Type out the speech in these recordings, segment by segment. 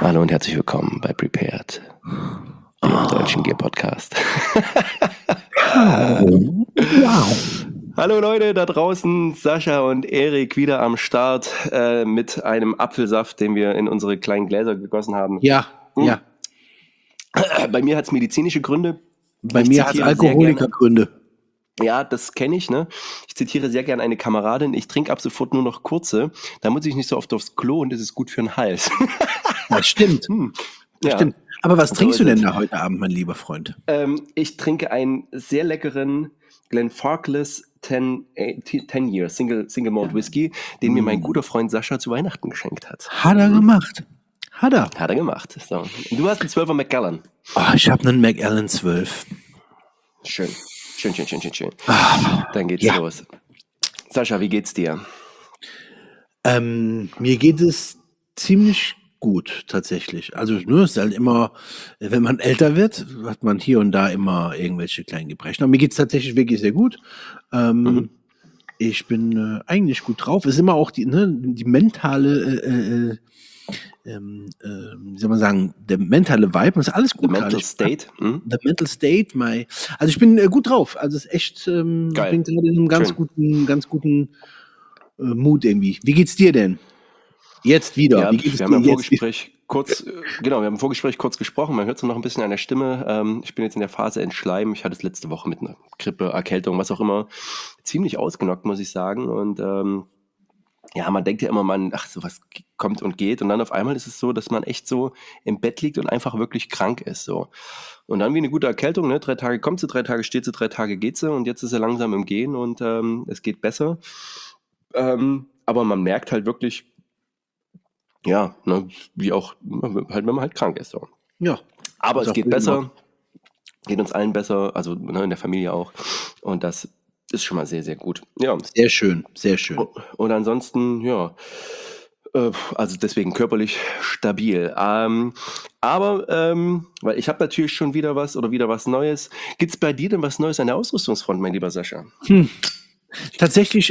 Hallo und herzlich willkommen bei Prepared, dem deutschen Gear-Podcast. Wow. Hallo Leute da draußen, Sascha und Erik wieder am Start mit einem Apfelsaft, den wir in unsere kleinen Gläser gegossen haben. Ja. Bei mir hat es medizinische Gründe. Bei Ich mir hat es zitiere sehr Alkoholikergründe. Ja, das kenne ich, ne? Ich zitiere sehr gerne eine Kameradin, ich trinke ab sofort nur noch kurze, da muss ich nicht so oft aufs Klo und das ist gut für den Hals. Das stimmt. Das Ja. stimmt. Aber was So trinkst du ist denn es. da heute Abend, mein lieber Freund? Ich trinke einen sehr leckeren Glenfarclas 10 Year Single Malt Whisky, den mir mein guter Freund Sascha zu Weihnachten geschenkt hat. Hat er gemacht. Hat er. Hat er gemacht. So. Du hast einen 12er Macallan. Oh, ich habe einen Macallan 12. Schön. Dann geht's Ja. los. Sascha, wie geht's dir? Mir geht es ziemlich gut, tatsächlich. Also, nur ist halt immer, wenn man älter wird, hat man hier und da immer irgendwelche kleinen Gebrechen. Aber mir geht es tatsächlich wirklich sehr gut. Ich bin eigentlich gut drauf. Es ist immer auch die mentale, wie soll man sagen, der mentale Vibe, ist alles gut. The mental state. The mental state, also ich bin gut drauf. Also es ist echt, ich bin Geil. gerade in einem ganz guten Mut irgendwie. Wie geht's dir denn? Jetzt wieder. Ja, Wie geht es wir dir haben im jetzt? Vorgespräch kurz gesprochen. Man hört es noch ein bisschen an der Stimme. Ich bin jetzt in der Phase Entschleim. Ich hatte es letzte Woche mit einer Grippe, Erkältung, was auch immer, ziemlich ausgenockt, muss ich sagen. Und ja, man denkt ja immer, sowas kommt und geht. Und dann auf einmal ist es so, dass man echt so im Bett liegt und einfach wirklich krank ist. So. Und dann wie eine gute Erkältung, ne? 3 Tage kommt sie, 3 Tage steht sie, 3 Tage geht sie. Und jetzt ist sie langsam im Gehen und es geht besser. Aber man merkt halt wirklich, ja, ne, wie auch, halt, wenn man halt krank ist. So. Ja. Aber Ist es auch geht gut besser, gemacht. geht uns allen besser, also ne, in der Familie auch. Und das ist schon mal sehr, sehr gut. Ja. Sehr schön, sehr schön. Und ansonsten, ja, also deswegen körperlich stabil. Aber, weil ich habe natürlich schon wieder was Neues. Gibt es bei dir denn was Neues an der Ausrüstungsfront, mein lieber Sascha? Tatsächlich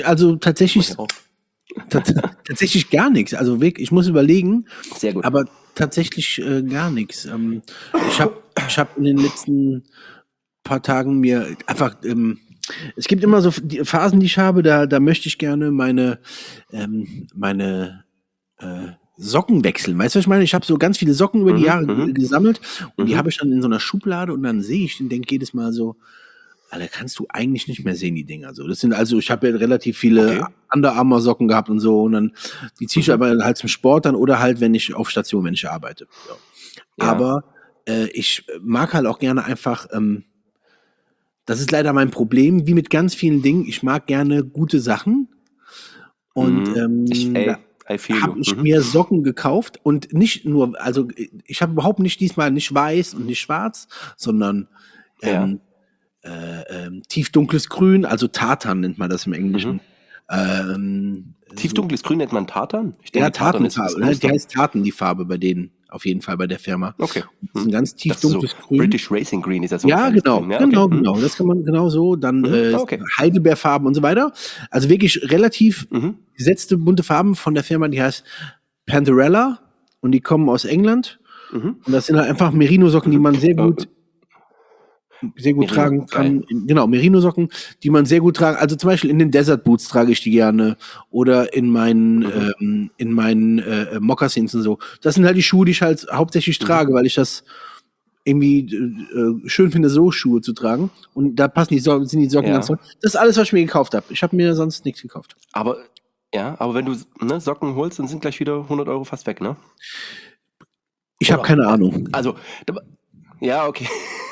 gar nichts. Also wirklich, ich muss überlegen. Sehr gut. Aber tatsächlich gar nichts. Ich hab in den letzten paar Tagen mir einfach, es gibt immer so die Phasen, die ich habe, da möchte ich gerne meine Socken wechseln. Weißt du, was ich meine? Ich habe so ganz viele Socken über die Jahre gesammelt und die habe ich dann in so einer Schublade und dann sehe ich und denke jedes Mal so, Alter, kannst du eigentlich nicht mehr sehen, die Dinger. So, das sind also, ich habe ja relativ viele Under Armour Socken gehabt und so und dann die ziehe ich aber halt zum Sport dann oder halt, wenn ich arbeite. So. Ja. Aber ich mag halt auch gerne einfach, das ist leider mein Problem, wie mit ganz vielen Dingen, ich mag gerne gute Sachen und habe ich mir Socken gekauft und nicht nur, also ich habe überhaupt nicht weiß und nicht schwarz, sondern tiefdunkles Grün, also Tartan nennt man das im Englischen. Tiefdunkles Grün nennt man Tartan? Ich denke, Ja, Tartan die heißt Tartan, die Farbe bei denen, auf jeden Fall bei der Firma. Okay. Das ist ein ganz tiefdunkles so Grün. British Racing Green ist das so. Ja, genau, Grün. Ja, okay. genau. Das kann man genau so. Dann Okay. Heidelbeerfarben und so weiter. Also wirklich relativ gesetzte bunte Farben von der Firma, die heißt Pandarella und die kommen aus England. Und das sind halt einfach Merino-Socken, die man sehr gut tragen kann. Geil. Genau, Merino-Socken, die man sehr gut tragen. Also zum Beispiel in den Desert Boots trage ich die gerne oder in meinen Moccasins und so. Das sind halt die Schuhe, die ich halt hauptsächlich trage, weil ich das irgendwie schön finde, so Schuhe zu tragen. Und da sind die Socken ganz toll. Das ist alles, was ich mir gekauft habe. Ich habe mir sonst nichts gekauft. Aber wenn du Socken holst, dann sind gleich wieder 100 Euro fast weg, ne? Ich habe keine Ahnung. Also, ja, okay.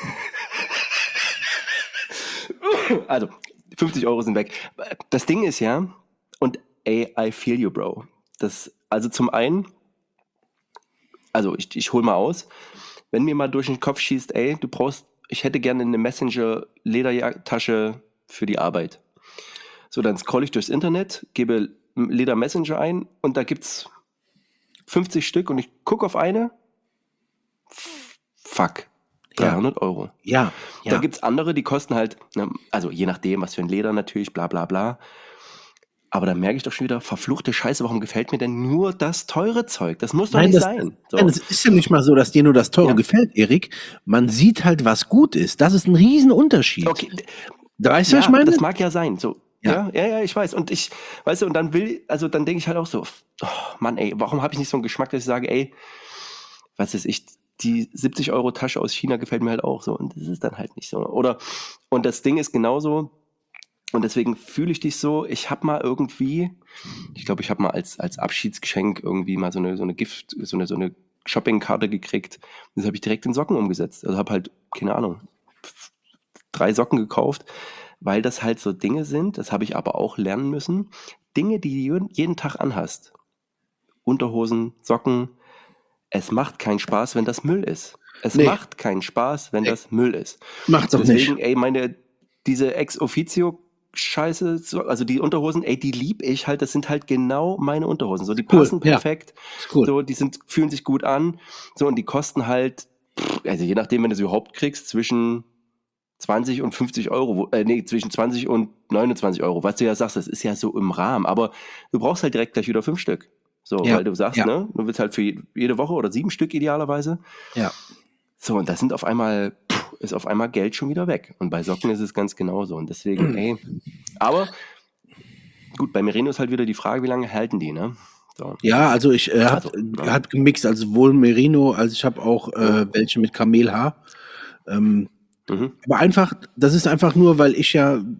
Also, 50 Euro sind weg. Das Ding ist ja, und ey, I feel you, Bro. Also zum einen, also ich hol mal aus, wenn mir mal durch den Kopf schießt, ey, ich hätte gerne eine Messenger-Ledertasche für die Arbeit. So, dann scroll ich durchs Internet, gebe Leder Messenger ein und da gibt's 50 Stück und ich gucke auf eine. Fuck. 300 Euro. Ja. Da gibt's andere, die kosten halt, also je nachdem, was für ein Leder natürlich, bla bla bla. Aber dann merke ich doch schon wieder, verfluchte Scheiße, warum gefällt mir denn nur das teure Zeug? Das muss doch Nein, nicht sein. So. nein, es ist ja nicht mal so, dass dir nur das Teure gefällt, Erik. Man sieht halt, was gut ist. Das ist ein Riesenunterschied. Okay. Weißt du, was ich meine? Das mag ja sein. So. Ja. Ja, ich weiß. Und und dann denke ich halt auch so, oh Mann, ey, warum habe ich nicht so einen Geschmack, dass ich sage, ey, was weiß ich, die 70-Euro-Tasche aus China gefällt mir halt auch so. Und das ist dann halt nicht so. Und das Ding ist genauso, und deswegen fühle ich dich so, ich habe mal irgendwie, ich glaube, ich habe mal als Abschiedsgeschenk irgendwie mal so eine Gift, so eine Shoppingkarte gekriegt. Und das habe ich direkt in Socken umgesetzt. Also habe halt, keine Ahnung, 3 Socken gekauft, weil das halt so Dinge sind, das habe ich aber auch lernen müssen, Dinge, die du jeden Tag anhast. Unterhosen, Socken, es macht keinen Spaß, wenn das Müll ist. Es macht keinen Spaß, wenn das Müll ist. Macht's doch nicht. Deswegen, ey, diese Ex-Officio-Scheiße, also die Unterhosen, ey, die liebe ich halt, das sind halt genau meine Unterhosen. So, die passen perfekt, so, die fühlen sich gut an, so, und die kosten halt, also je nachdem, wenn du sie überhaupt kriegst, zwischen 20 und 50 Euro, zwischen 20 und 29 Euro, was du ja sagst, das ist ja so im Rahmen, aber du brauchst halt direkt gleich wieder 5 Stück. So, weil du sagst, ne, du willst halt für jede Woche oder 7 Stück idealerweise. Ja. So, und das ist auf einmal Geld schon wieder weg. Und bei Socken ist es ganz genauso. Und deswegen, ey, aber gut, bei Merino ist halt wieder die Frage, wie lange halten die, ne? So. Ja, also ich hab gemixt, also sowohl Merino, als ich habe auch welche mit Kamelhaar. Aber einfach, das ist einfach nur, weil ich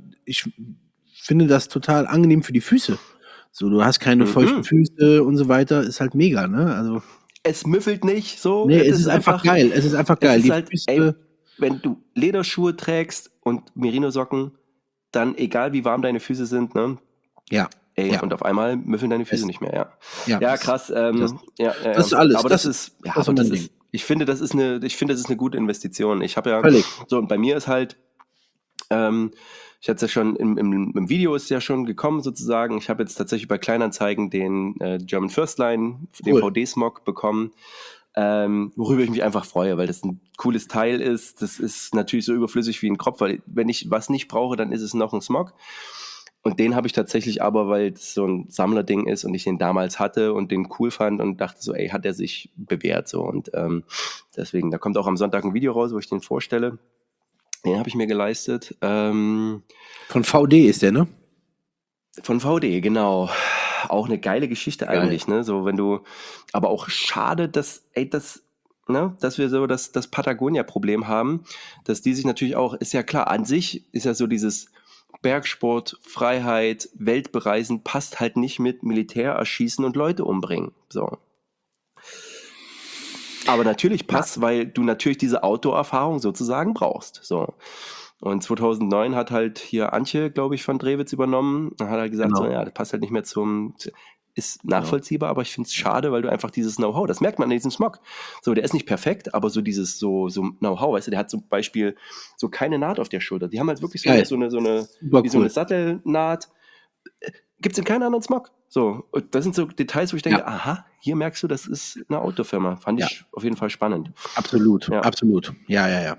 finde das total angenehm für die Füße. So, du hast keine feuchten Füße und so weiter, ist halt mega, ne? Also es müffelt nicht, so. Nee, es ist einfach geil. Es ist einfach geil. Es ist halt, ey, wenn du Lederschuhe trägst und Merino-Socken, dann egal wie warm deine Füße sind, ne? Ja. Ey, und auf einmal müffeln deine Füße nicht mehr, ja, krass. Das ist alles. Aber ich finde, das ist eine gute Investition. Ich habe ja, völlig. So, und bei mir ist halt, ich hatte es ja schon, im Video ist es ja schon gekommen sozusagen. Ich habe jetzt tatsächlich bei Kleinanzeigen den German First Line, den VD-Smog bekommen, worüber ich mich einfach freue, weil das ein cooles Teil ist. Das ist natürlich so überflüssig wie ein Kropf, weil wenn ich was nicht brauche, dann ist es noch ein Smog. Und den habe ich tatsächlich aber, weil es so ein Sammlerding ist und ich den damals hatte und den cool fand und dachte so, ey, hat er sich bewährt so. Und deswegen, da kommt auch am Sonntag ein Video raus, wo ich den vorstelle. Den habe ich mir geleistet. Von VD ist der, ne? Von VD, genau. Auch eine geile Geschichte eigentlich, ne? So, aber auch schade, dass wir so das Patagonia-Problem haben, dass die sich natürlich auch, ist ja klar, an sich ist ja so dieses Bergsport, Freiheit, Weltbereisen passt halt nicht mit Militär erschießen und Leute umbringen. So. Aber natürlich passt, weil du natürlich diese Outdoor-Erfahrung sozusagen brauchst. So. Und 2009 hat halt hier Antje, glaube ich, von Drewitz übernommen. Dann hat er gesagt, das passt halt nicht mehr ist nachvollziehbar, aber ich finde es schade, weil du einfach dieses Know-how, das merkt man in diesem Smog. So, der ist nicht perfekt, aber so dieses so Know-how, weißt du, der hat zum Beispiel so keine Naht auf der Schulter. Die haben halt wirklich so eine Sattelnaht. Gibt es in keinem anderen Smog. So, und das sind so Details, wo ich denke, aha, hier merkst du, das ist eine Autofirma. Fand ich auf jeden Fall spannend. Absolut, absolut. Ja.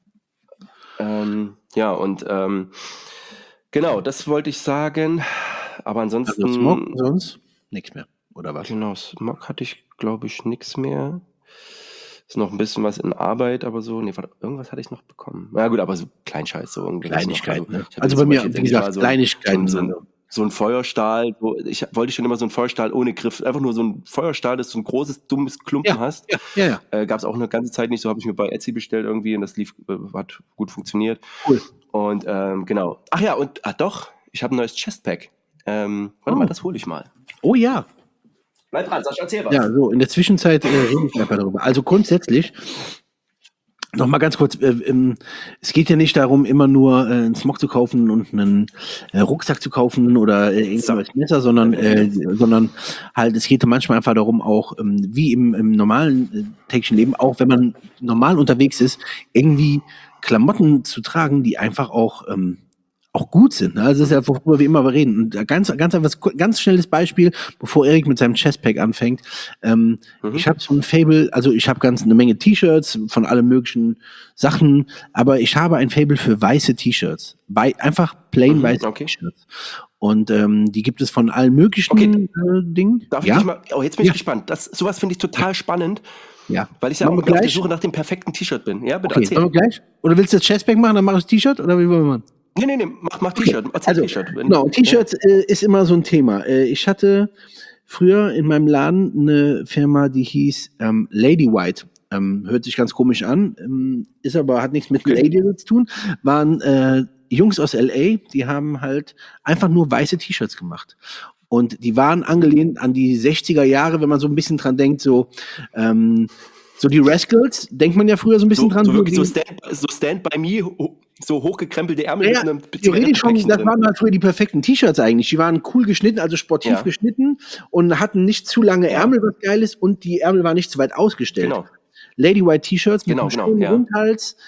Genau, das wollte ich sagen. Aber ansonsten. Also Smog, sonst nichts mehr, oder was? Genau, Smog hatte ich, glaube ich, nichts mehr. Ist noch ein bisschen was in Arbeit, aber so. Nee, irgendwas hatte ich noch bekommen. Na gut, aber so Kleinscheiß, so irgendwie. Kleinigkeiten, ne? Also bei mir, wie gesagt, Kleinigkeiten. So ein Feuerstahl, ich wollte schon immer so ein Feuerstahl ohne Griff, einfach nur so ein Feuerstahl, dass du ein großes, dummes Klumpen hast. Ja. Gab es auch eine ganze Zeit nicht, so habe ich mir bei Etsy bestellt irgendwie und das hat gut funktioniert. Cool. Und genau. Ach ja, und doch, ich habe ein neues Chestpack. Warte mal, das hole ich mal. Oh ja. Bleib dran, Sascha, erzähl was. Ja, so, in der Zwischenzeit rede ich einfach darüber. Also grundsätzlich, nochmal ganz kurz, es geht ja nicht darum, immer nur einen Smog zu kaufen und einen Rucksack zu kaufen oder irgendwas Messer, sondern halt, es geht manchmal einfach darum, auch wie im normalen täglichen Leben, auch wenn man normal unterwegs ist, irgendwie Klamotten zu tragen, die einfach auch gut sind. Ne? Also das ist ja, worüber wir immer reden. Und ganz schnelles Beispiel, bevor Erik mit seinem Chestpack anfängt. Ich habe so ein Faible, also ich habe eine Menge T-Shirts von allen möglichen Sachen, aber ich habe ein Faible für weiße T-Shirts. Einfach plain weiße T-Shirts. Und die gibt es von allen möglichen Okay, Dingen. darf ich Ja, dich mal, oh, jetzt bin ich ja, gespannt. Sowas finde ich total spannend, ja. weil ich ja Machen wir irgendwie auf der gleich? Suche nach dem perfekten T-Shirt bin. Ja, bitte Okay, machen erzähl. wir gleich? Oder willst du jetzt Chestback machen, dann mach ich das T-Shirt? Oder wie wollen wir machen? Nee, mach Okay, T-Shirt. Erzähl also T-Shirt. genau, Ja. T-Shirts ist immer so ein Thema. Ich hatte früher in meinem Laden eine Firma, die hieß Lady White. Hört sich ganz komisch an, ist aber hat nichts mit Okay. Lady zu tun. Waren Jungs aus LA, die haben halt einfach nur weiße T-Shirts gemacht. Und die waren angelehnt an die 60er Jahre, wenn man so ein bisschen dran denkt, so die Rascals, denkt man ja früher so ein bisschen So, dran, so so wirklich die, so Stand by Me, so hochgekrempelte Ärmel mit naja, einem theoretisch schon, Zigarettenpäckchen das drin. waren halt früher die perfekten T-Shirts eigentlich. Die waren cool geschnitten, also sportiv Ja, geschnitten und hatten nicht zu lange ja, Ärmel, was geil ist, und die Ärmel waren nicht zu weit ausgestellt. genau, Lady White T-Shirts mit einem schönen ja. Rundhals,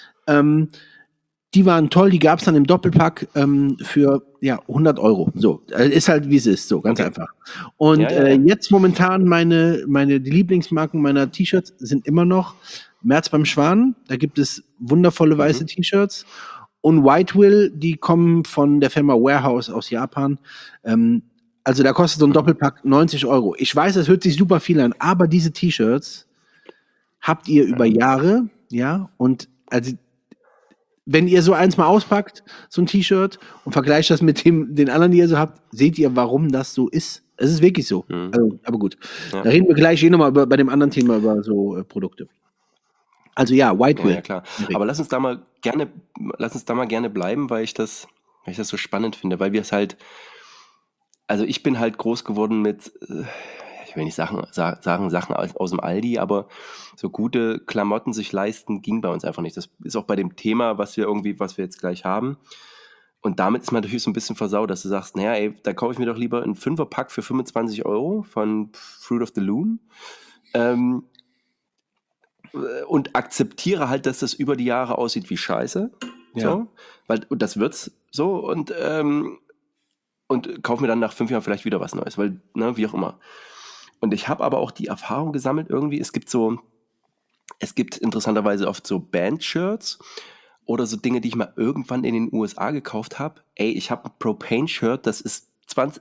die waren toll, die gab es dann im Doppelpack für ja, 100 Euro. So, ist halt wie es ist, so ganz Okay. einfach. Und Ja. jetzt momentan die Lieblingsmarken meiner T-Shirts sind immer noch März beim Schwan. Da gibt es wundervolle weiße Mhm. T-Shirts. Und White Will, die kommen von der Firma Warehouse aus Japan. Also da kostet so ein Mhm. Doppelpack 90 Euro. Ich weiß, das hört sich super viel an, aber diese T-Shirts habt ihr über Jahre, ja, und also wenn ihr so eins mal auspackt, so ein T-Shirt, und vergleicht das mit den anderen, die ihr so habt, seht ihr, warum das so ist. Es ist wirklich so. Mhm. Also, aber gut. Ja. Da reden wir gleich nochmal bei dem anderen Thema über so Produkte. Also ja, White Will. Ja, klar. Aber lass uns da mal gerne bleiben, weil ich das so spannend finde, weil wir es halt, also ich bin halt groß geworden mit, ich will nicht sagen Sachen aus dem Aldi, aber so gute Klamotten sich leisten ging bei uns einfach nicht. Das ist auch bei dem Thema, was wir jetzt gleich haben. Und damit ist man natürlich so ein bisschen versaut, dass du sagst, naja, ey, da kaufe ich mir doch lieber einen Fünferpack für 25 Euro von Fruit of the Loom. Und akzeptiere halt, dass das über die Jahre aussieht wie Scheiße. Ja. So, und das wird's so, und kauf mir dann nach 5 Jahren vielleicht wieder was Neues, weil, ne, wie auch immer. Und ich habe aber auch die Erfahrung gesammelt irgendwie, es gibt interessanterweise oft so Band-Shirts oder so Dinge, die ich mal irgendwann in den USA gekauft habe. Ey, ich habe ein Propane-Shirt, das ist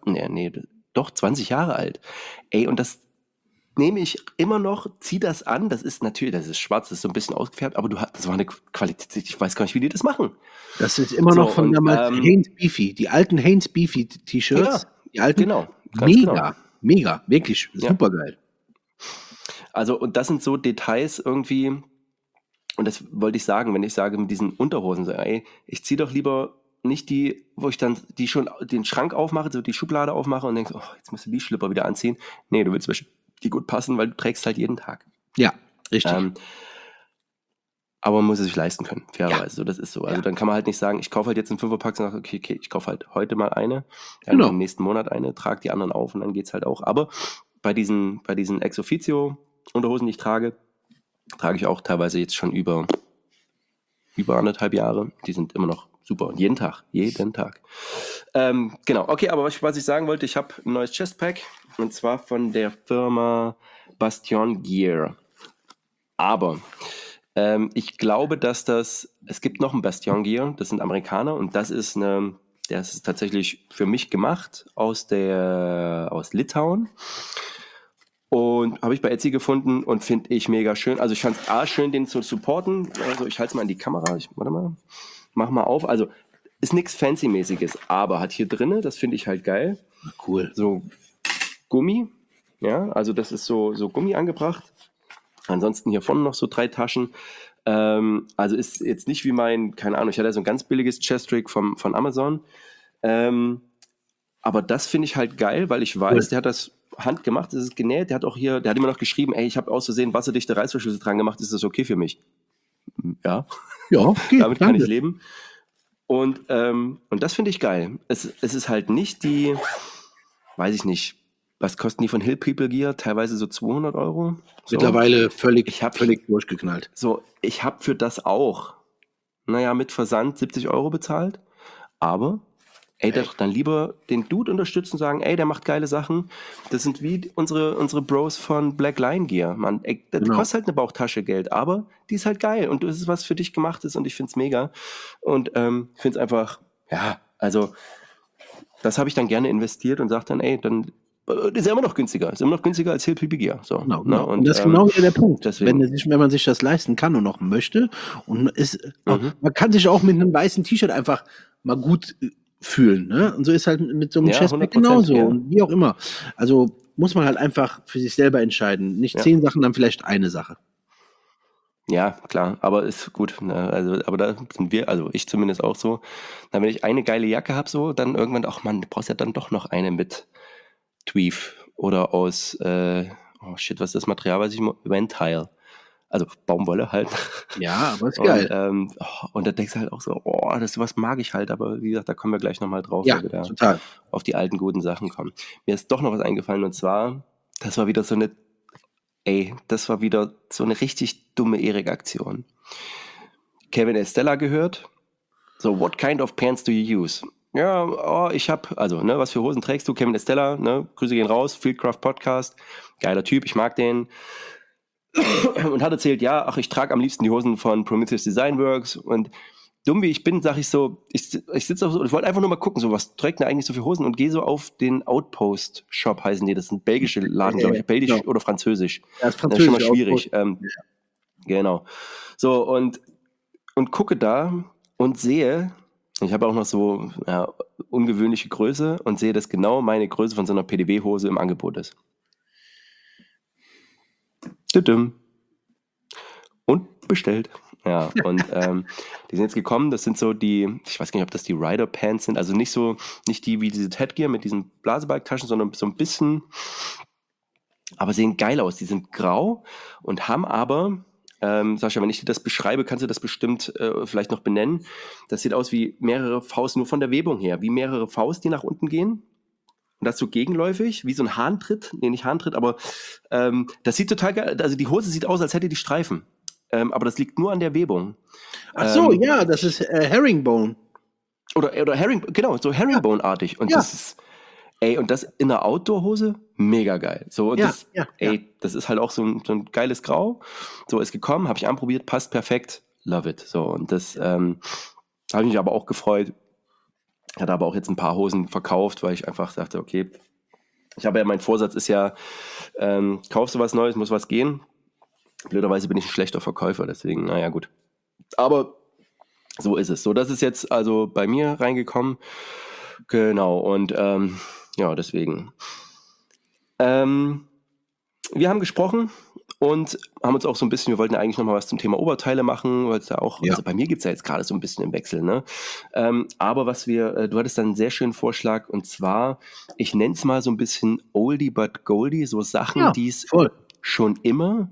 20 Jahre alt. Ey, und das nehme ich immer noch, ziehe das an, das ist schwarz, das ist so ein bisschen ausgefärbt, aber das war eine Qualität, ich weiß gar nicht, wie die das machen. Das ist immer So, noch von und damals Hanes Beefy. Die alten Hanes Beefy T-Shirts. ja, Die alten. genau, ganz genau. Mega. Wirklich Ja. super geil. Also, und das sind so Details irgendwie, und das wollte ich sagen, wenn ich sage mit diesen Unterhosen, so, ey, ich ziehe doch lieber nicht die, wo ich dann die schon den Schrank aufmache, so die Schublade aufmache und denke, oh, jetzt musst du die Schlipper wieder anziehen. Nee, du willst welche, die gut passen, weil du trägst halt jeden Tag. Ja, richtig. Aber man muss es sich leisten können, fairerweise. Ja. So, das ist so. Also Ja. dann kann man halt nicht sagen, ich kaufe halt jetzt einen Fünferpack und sage, okay, ich kaufe halt heute mal eine, dann Genau. im nächsten Monat eine, trage die anderen auf und dann geht's halt auch. Aber bei diesen Ex-Officio-Unterhosen, die ich trage ich auch teilweise jetzt schon über 1,5 Jahre. Die sind immer noch super. Und jeden Tag. Genau. Okay, aber was ich sagen wollte, ich habe ein neues Chestpack, und zwar von der Firma Bastion Gear. Aber ich glaube, dass es gibt noch ein Bastion Gear, das sind Amerikaner, und das ist tatsächlich für mich gemacht aus Litauen. Und habe ich bei Etsy gefunden und finde ich mega schön. Also ich fand es schön, den zu supporten. Also ich halte es mal in die Kamera. Warte mal. Mach mal auf. Also ist nichts Fancy-mäßiges, aber hat hier drinne, das finde ich halt geil, Cool. so Gummi. Ja, also das ist so Gummi angebracht. Ansonsten hier vorne noch so 3 Taschen. Also ist jetzt nicht wie keine Ahnung, ich hatte so ein ganz billiges Chest-Rig von Amazon. Aber das finde ich halt geil, weil ich weiß, der hat das handgemacht, das ist genäht. Der hat immer noch geschrieben, ey, ich habe aus Versehen wasserdichte Reißverschlüsse dran gemacht, ist das okay für mich? Ja. Ja, okay, Damit kann ich leben. Und das finde ich geil. Es ist halt nicht weiß ich nicht, was kosten die von Hill People Gear? Teilweise so 200 Euro. So. Mittlerweile völlig durchgeknallt. So, ich habe für das auch, mit Versand 70 Euro bezahlt. Aber, ey, dann lieber den Dude unterstützen und sagen, ey, der macht geile Sachen. Das sind wie unsere Bros von Black Lion Gear. Mann, ey, das kostet halt eine Bauchtasche Geld, aber die ist halt geil und das ist was für dich gemacht ist und ich find's mega. Und finde es einfach, ja, also das habe ich dann gerne investiert und sage dann, ey, dann ist ja immer noch günstiger. Ist immer noch günstiger als Hill PB Gear. So, Genau, ne? genau. Und das ist genau wieder der Punkt. Wenn deswegen. man sich das leisten kann und noch möchte, und Mhm. man kann sich auch mit einem weißen T-Shirt einfach mal gut fühlen, ne? Und so ist halt mit so einem Ja, Chestpack 100%, genauso ja. und wie auch immer. Also muss man halt einfach für sich selber entscheiden. Nicht Ja. 10 Sachen, dann vielleicht eine Sache. Ja, klar, aber ist gut. Ne? Also, aber da sind wir, also ich zumindest auch so. Na, wenn ich eine geile Jacke habe, so, dann irgendwann, ach man, du brauchst ja dann doch noch eine mit Tweef oder aus, oh shit, was ist das Material, was ich Ventile. Also Baumwolle halt. Ja, aber ist geil. Und da denkst du halt auch so, oh, das was mag ich halt, aber wie gesagt, da kommen wir gleich nochmal drauf, Ja, weil wir da total. auf die alten guten Sachen kommen. Mir ist doch noch was eingefallen und zwar, das war wieder so eine, das war wieder so eine richtig dumme Erik-Aktion. Kevin Estella gehört. So, what kind of pants do you use? Ja, oh, ich hab, also, ne, was für Hosen trägst du? Kevin Estella, ne, Grüße gehen raus, Fieldcraft Podcast, geiler Typ, ich mag den. Und hat erzählt, ja, ach, ich trage am liebsten die Hosen von Prometheus Design Works und dumm wie ich bin, sage ich so, ich sitze auf so, ich wollte einfach nur mal gucken, so was trägt denn eigentlich so für Hosen und gehe so auf den Outpost Shop, heißen die, das sind belgische Laden, glaube ich, belgisch Genau. oder französisch. Ja, ist Das ist schon mal französisch schwierig. Outpost. Genau. So, und gucke da und sehe, ich habe auch noch so ungewöhnliche Größe und sehe, dass genau meine Größe von so einer PDW-Hose im Angebot ist. Tüdüm. Und bestellt. Ja, und die sind jetzt gekommen, das sind so die, ich weiß gar nicht, ob das die Rider Pants sind, also nicht die wie diese Headgear mit diesen Blasebalgtaschen, sondern so ein bisschen, aber sehen geil aus. Die sind grau und haben aber, Sascha, wenn ich dir das beschreibe, kannst du das bestimmt vielleicht noch benennen. Das sieht aus wie mehrere Faust, nur von der Webung her, wie mehrere Faust, die nach unten gehen. Und das so gegenläufig, wie so ein Hahntritt. Nee, nicht Hahntritt, aber das sieht total geil, also die Hose sieht aus, als hätte die Streifen. Aber das liegt nur an der Webung. Ach so, ja, das ist Herringbone. Oder genau, so Herringbone-artig. Und Ja. das ist, und das in einer Outdoor-Hose, mega geil. So, und Ja, das ist halt auch so ein geiles Grau. So, ist gekommen, habe ich anprobiert, passt perfekt, love it. So, und das habe ich mich aber auch gefreut. Ich hatte aber auch jetzt ein paar Hosen verkauft, weil ich einfach sagte, okay, ich habe ja, mein Vorsatz ist ja, kaufst du was Neues, muss was gehen. Blöderweise bin ich ein schlechter Verkäufer, deswegen, naja, gut. Aber so ist es. So, das ist jetzt also bei mir reingekommen. Genau, und ja, deswegen. Wir haben gesprochen und haben uns auch so ein bisschen, wir wollten ja eigentlich nochmal was zum Thema Oberteile machen, weil es ja auch, also bei mir gibt es ja jetzt gerade so ein bisschen im Wechsel, ne? Aber was du hattest dann einen sehr schönen Vorschlag und zwar, ich nenne es mal so ein bisschen Oldie but Goldie, so Sachen, die es schon immer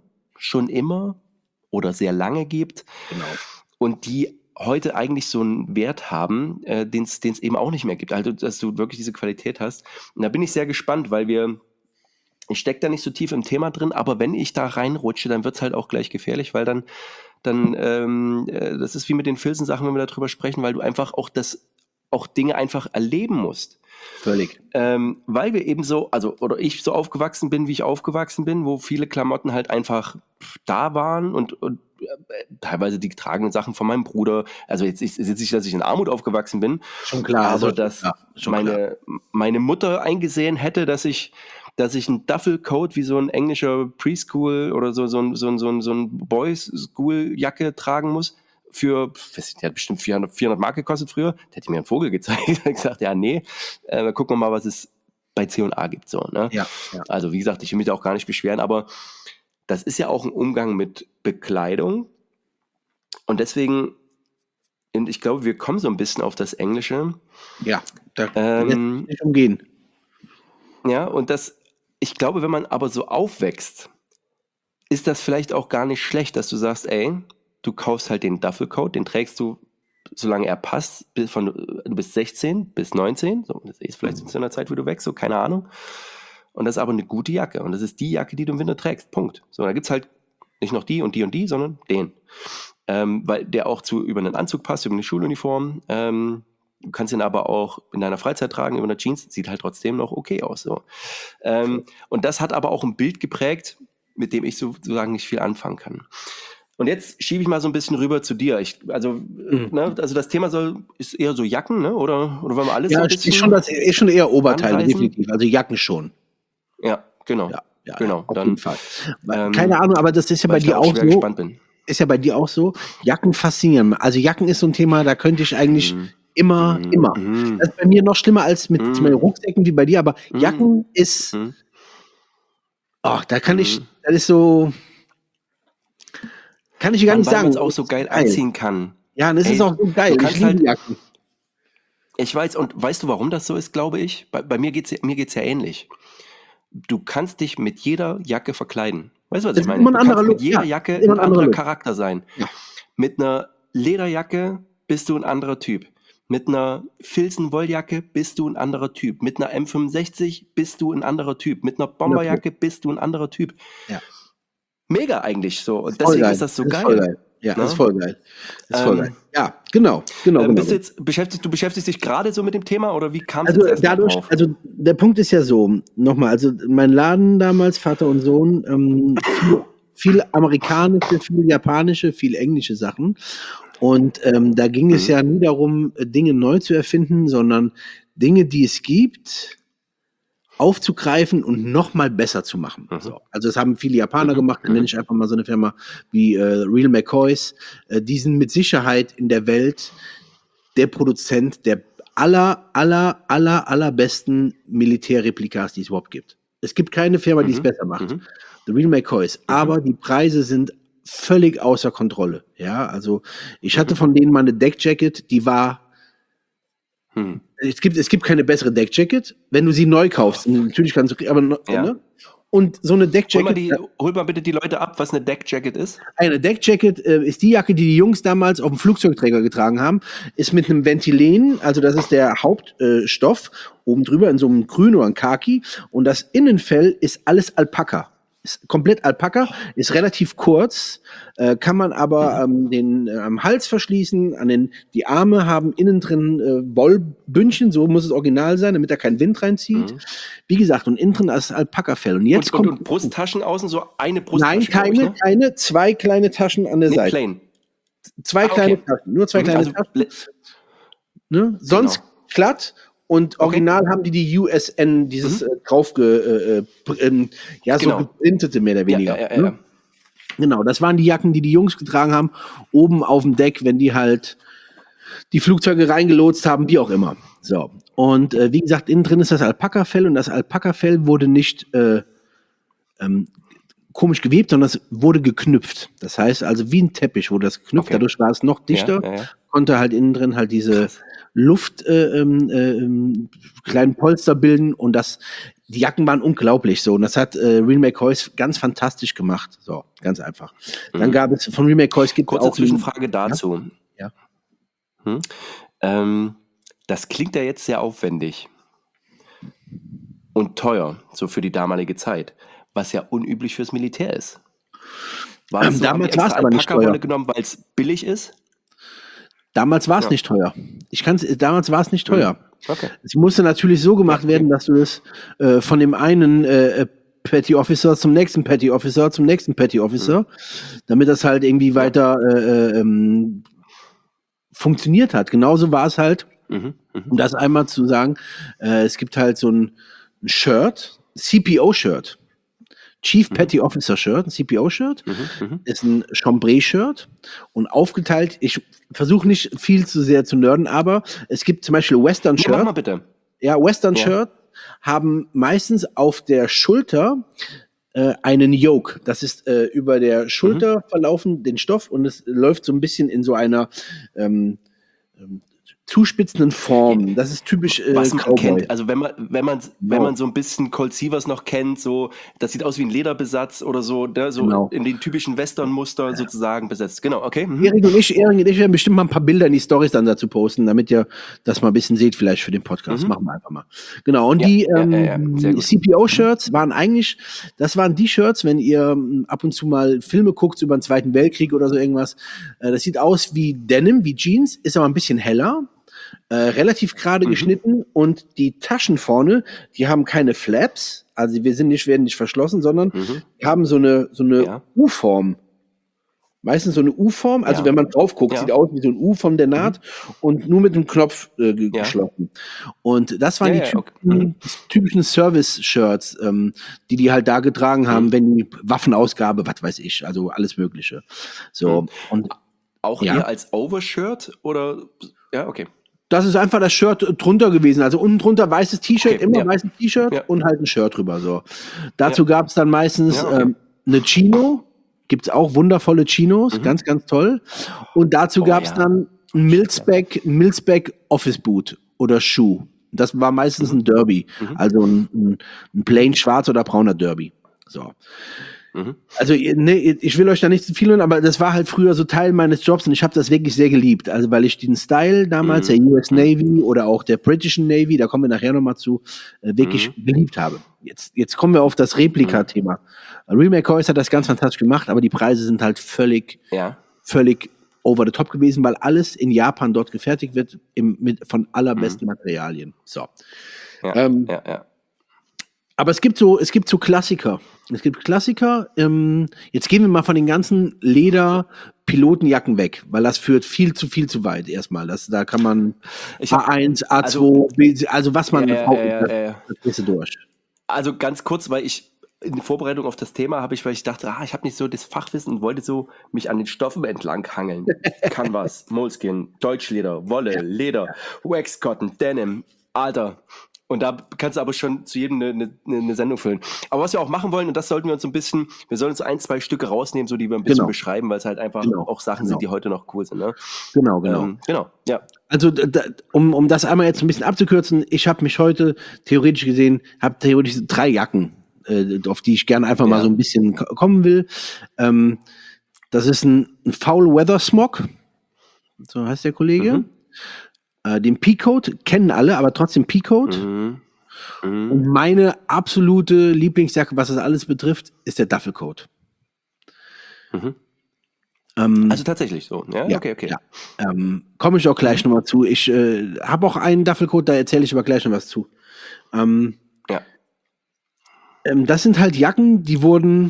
oder sehr lange gibt. Genau. Und die heute eigentlich so einen Wert haben, den es eben auch nicht mehr gibt. Also, dass du wirklich diese Qualität hast. Und da bin ich sehr gespannt, weil ich stecke da nicht so tief im Thema drin, aber wenn ich da reinrutsche, dann wird es halt auch gleich gefährlich, weil dann das ist wie mit den Filzen-Sachen, wenn wir darüber sprechen, weil du einfach auch Dinge einfach erleben musst. Völlig. Weil wir eben so, also, oder ich so aufgewachsen bin, wie ich aufgewachsen bin, wo viele Klamotten halt einfach da waren und teilweise die tragenden Sachen von meinem Bruder. Also jetzt ist nicht, dass ich in Armut aufgewachsen bin. Schon klar. Also, dass meine Mutter eingesehen hätte, dass ich einen Duffelcoat wie so ein englischer Preschool oder so ein Boys-School-Jacke tragen muss. Die hat bestimmt 400 Mark gekostet früher. Der hätte mir einen Vogel gezeigt. Ich habe gesagt, ja, nee, gucken wir mal, was es bei C&A gibt. So, ne? Ja. Also, wie gesagt, ich will mich da auch gar nicht beschweren, aber das ist ja auch ein Umgang mit Bekleidung. Und deswegen, ich glaube, wir kommen so ein bisschen auf das Englische. Ja, da lässt sich nicht umgehen. Ja, und ich glaube, wenn man aber so aufwächst, ist das vielleicht auch gar nicht schlecht, dass du sagst, du kaufst halt den Duffelcoat, den trägst du, solange er passt, du bist 16 bis 19, so, das ist vielleicht zu einer Zeit, wo du wächst, so, keine Ahnung. Und das ist aber eine gute Jacke. Und das ist die Jacke, die du im Winter trägst. Punkt. So, da gibt es halt nicht noch die und die und die, sondern den. Weil der auch über einen Anzug passt, über eine Schuluniform. Du kannst ihn aber auch in deiner Freizeit tragen, über eine Jeans, sieht halt trotzdem noch okay aus. So. Und das hat aber auch ein Bild geprägt, mit dem ich sozusagen nicht viel anfangen kann. Und jetzt schiebe ich mal so ein bisschen rüber zu dir. Also das Thema ist eher so Jacken, ne? Oder wollen wir alles so Ja, ein bisschen ist schon eher Oberteile, anreißen? definitiv. Also Jacken schon. Ja, genau. Ja, Genau. auf Dann, jeden Fall. Keine Ahnung, aber das ist ja bei weil ich da dir auch auch schwer so. gespannt bin. Ist ja bei dir auch so. Jacken faszinieren. Also Jacken ist so ein Thema, da könnte ich eigentlich immer. Das ist bei mir noch schlimmer als mit zum Beispiel Rucksäcken wie bei dir, aber Jacken ist, da kann ich, das ist so, kann ich dir gar nicht Weil man sagen. es auch Das so ist geil anziehen kann. Ja, und es ist auch so geil. Du Ich kannst liebe halt, Jacken. ich weiß, und weißt du, warum das so ist, glaube ich? Bei mir geht's ja ähnlich. Du kannst dich mit jeder Jacke verkleiden. Weißt du, was Es ich ist meine? immer ein Du anderer kannst Look. mit jeder Ja, Jacke immer ein anderer Look. Charakter sein. Ja. Mit einer Lederjacke bist du ein anderer Typ. Mit einer Filzen-Wolljacke bist du ein anderer Typ. Mit einer M65 bist du ein anderer Typ. Mit einer Bomberjacke bist du ein anderer Typ. Ja. Mega eigentlich so. Und Voll deswegen geil. ist das so Das ist geil. voll geil. Ja, das ist voll geil. Das ist voll geil. Ja, genau. Bist du jetzt beschäftigst dich gerade so mit dem Thema oder wie kam es Also jetzt erstmal drauf? also der Punkt ist ja so, nochmal, also mein Laden damals, Vater und Sohn, viel amerikanische, viel japanische, viel englische Sachen. Und da ging es ja nie darum, Dinge neu zu erfinden, sondern Dinge, die es gibt, aufzugreifen und nochmal besser zu machen. So. Also das haben viele Japaner gemacht, dann nenne ich einfach mal so eine Firma wie Real McCoys. Die sind mit Sicherheit in der Welt der Produzent der allerbesten Militärreplikas, die es überhaupt gibt. Es gibt keine Firma, die es besser macht. The Real McCoys. Aber die Preise sind völlig außer Kontrolle. Ja, also ich hatte von denen mal eine Deckjacket, die war Es gibt keine bessere Deckjacket, wenn du sie neu kaufst. Natürlich kannst du, aber ne? Und so eine Deckjacket. Hol mal bitte die Leute ab, was eine Deckjacket ist. Eine Deckjacket ist die Jacke, die Jungs damals auf dem Flugzeugträger getragen haben, ist mit einem Ventylen, also das ist der Hauptstoff, oben drüber in so einem Grün oder ein Khaki. Und das Innenfell ist alles Alpaka. Ist komplett Alpaka, ist relativ kurz, kann man aber am Hals verschließen, die Arme haben innen drin Wollbündchen, so muss es original sein, damit da kein Wind reinzieht. Wie gesagt, und innen drin ist Alpaka-Fell. Und jetzt und Brusttaschen außen, so eine Brusttasche? Nein, keine, zwei kleine Taschen an der Seite. Plain. Zwei kleine Taschen, nur zwei kleine Taschen. Ne? Sonst glatt. Und original haben die USN, dieses geprintete mehr oder weniger. Ne? Genau, das waren die Jacken, die Jungs getragen haben, oben auf dem Deck, wenn die halt die Flugzeuge reingelotst haben, wie auch immer. So. Und wie gesagt, innen drin ist das Alpaka-Fell und das Alpaka-Fell wurde nicht komisch gewebt, sondern es wurde geknüpft. Das heißt also, wie ein Teppich wurde das geknüpft, dadurch war es noch dichter, konnte halt innen drin halt diese Luft kleinen Polster bilden und die Jacken waren unglaublich so und das hat Real McCoys ganz fantastisch gemacht. So, ganz einfach. Dann gab es von Real McCoys kurze Zwischenfrage dazu. Ja. Das klingt ja jetzt sehr aufwendig und teuer, so für die damalige Zeit, was ja unüblich fürs Militär ist. Damals war es aber nicht teuer. Genommen, weil es billig ist? Damals war es nicht teuer. Damals war es nicht teuer. Okay. Es musste natürlich so gemacht werden, dass du es von dem einen Petty Officer zum nächsten Petty Officer zum nächsten Petty Officer, damit das halt irgendwie weiter funktioniert hat. Genauso war es halt, um das einmal zu sagen, es gibt halt so ein Shirt, CPO-Shirt. Chief Petty Officer Shirt, ein CPO-Shirt, ist ein Chambray-Shirt und aufgeteilt, ich versuche nicht viel zu sehr zu nerden, aber es gibt zum Beispiel Western-Shirt. Mach mal bitte. Ja, Western-Shirt haben meistens auf der Schulter einen Yoke. Das ist über der Schulter verlaufen, den Stoff, und es läuft so ein bisschen in so einer zuspitzenden Form. Das ist typisch was man Cowboy. kennt. Also wenn man so ein bisschen Colt Sievers noch kennt, so, das sieht aus wie ein Lederbesatz oder so, ne, so in den typischen Western-Muster sozusagen besetzt. Genau, okay. Erik und ich werden bestimmt mal ein paar Bilder in die Storys dann dazu posten, damit ihr das mal ein bisschen seht, vielleicht für den Podcast. Machen wir einfach mal. Genau, und die CPO-Shirts waren eigentlich, das waren die Shirts, wenn ihr ab und zu mal Filme guckt über den Zweiten Weltkrieg oder so irgendwas, das sieht aus wie Denim, wie Jeans, ist aber ein bisschen heller. Relativ gerade geschnitten, und die Taschen vorne, die haben keine Flaps, also werden nicht verschlossen, sondern die haben so eine U-Form. Meistens so eine U-Form, also Ja. wenn man drauf guckt, Ja. sieht aus wie so ein U von der Naht und nur mit einem Knopf geschlossen. Und das waren Ja, die ja, okay. typischen Service-Shirts, die halt da getragen haben, wenn die Waffenausgabe, was weiß ich, also alles Mögliche. So, und Auch ja. eher als Overshirt oder? Ja, okay. Das ist einfach das Shirt drunter gewesen. Also unten drunter weißes T-Shirt, Okay, immer ja. weißes T-Shirt Ja. und halt ein Shirt drüber. So. Dazu Ja. gab es dann meistens Ja, okay. eine Chino. Gibt es auch wundervolle Chinos, ganz, ganz toll. Und dazu gab es ja. dann ein Milsbeck Office Boot oder Schuh. Das war meistens ein Derby. Also ein plain schwarz oder brauner Derby. So. Also, ich will euch da nicht zu viel hören, aber das war halt früher so Teil meines Jobs und ich habe das wirklich sehr geliebt. Also, weil ich den Style damals der US Navy oder auch der Britischen Navy, da kommen wir nachher nochmal zu, wirklich geliebt habe. Jetzt kommen wir auf das Replika-Thema. Remake Hoist hat das ganz fantastisch gemacht, aber die Preise sind halt völlig over the top gewesen, weil alles in Japan dort gefertigt wird von allerbesten Materialien. So. Ja. Aber es gibt so Klassiker. Es gibt Klassiker. Jetzt gehen wir mal von den ganzen Leder-Pilotenjacken weg, weil das führt viel zu weit erstmal. Da kann man A1, A2, also was man das ist durch. Also ganz kurz, weil ich in Vorbereitung auf das Thema weil ich dachte, ich habe nicht so das Fachwissen und wollte so mich an den Stoffen entlang hangeln. Canvas, Moleskin, Deutschleder, Wolle, Leder, Wax Cotton, Denim, Alter. Und da kannst du aber schon zu jedem eine Sendung füllen. Aber was wir auch machen wollen, und das sollten wir uns so ein bisschen, wir sollen uns 1, 2 Stücke rausnehmen, so die wir ein bisschen beschreiben, weil es halt einfach auch Sachen sind, die heute noch cool sind. Ne? Genau. Ja. Also um das einmal jetzt ein bisschen abzukürzen, ich habe mich heute theoretisch 3 Jacken, auf die ich gerne einfach mal so ein bisschen kommen will. Das ist ein Foul Weather Smog, so heißt der Kollege. Den Peacoat kennen alle, aber trotzdem Peacoat. Und meine absolute Lieblingsjacke, was das alles betrifft, ist der Duffelcoat. Also tatsächlich so. Ja. Okay. Ja. Komme ich auch gleich nochmal zu. Ich habe auch einen Duffelcoat, da erzähle ich aber gleich noch was zu. Das sind halt Jacken, die wurden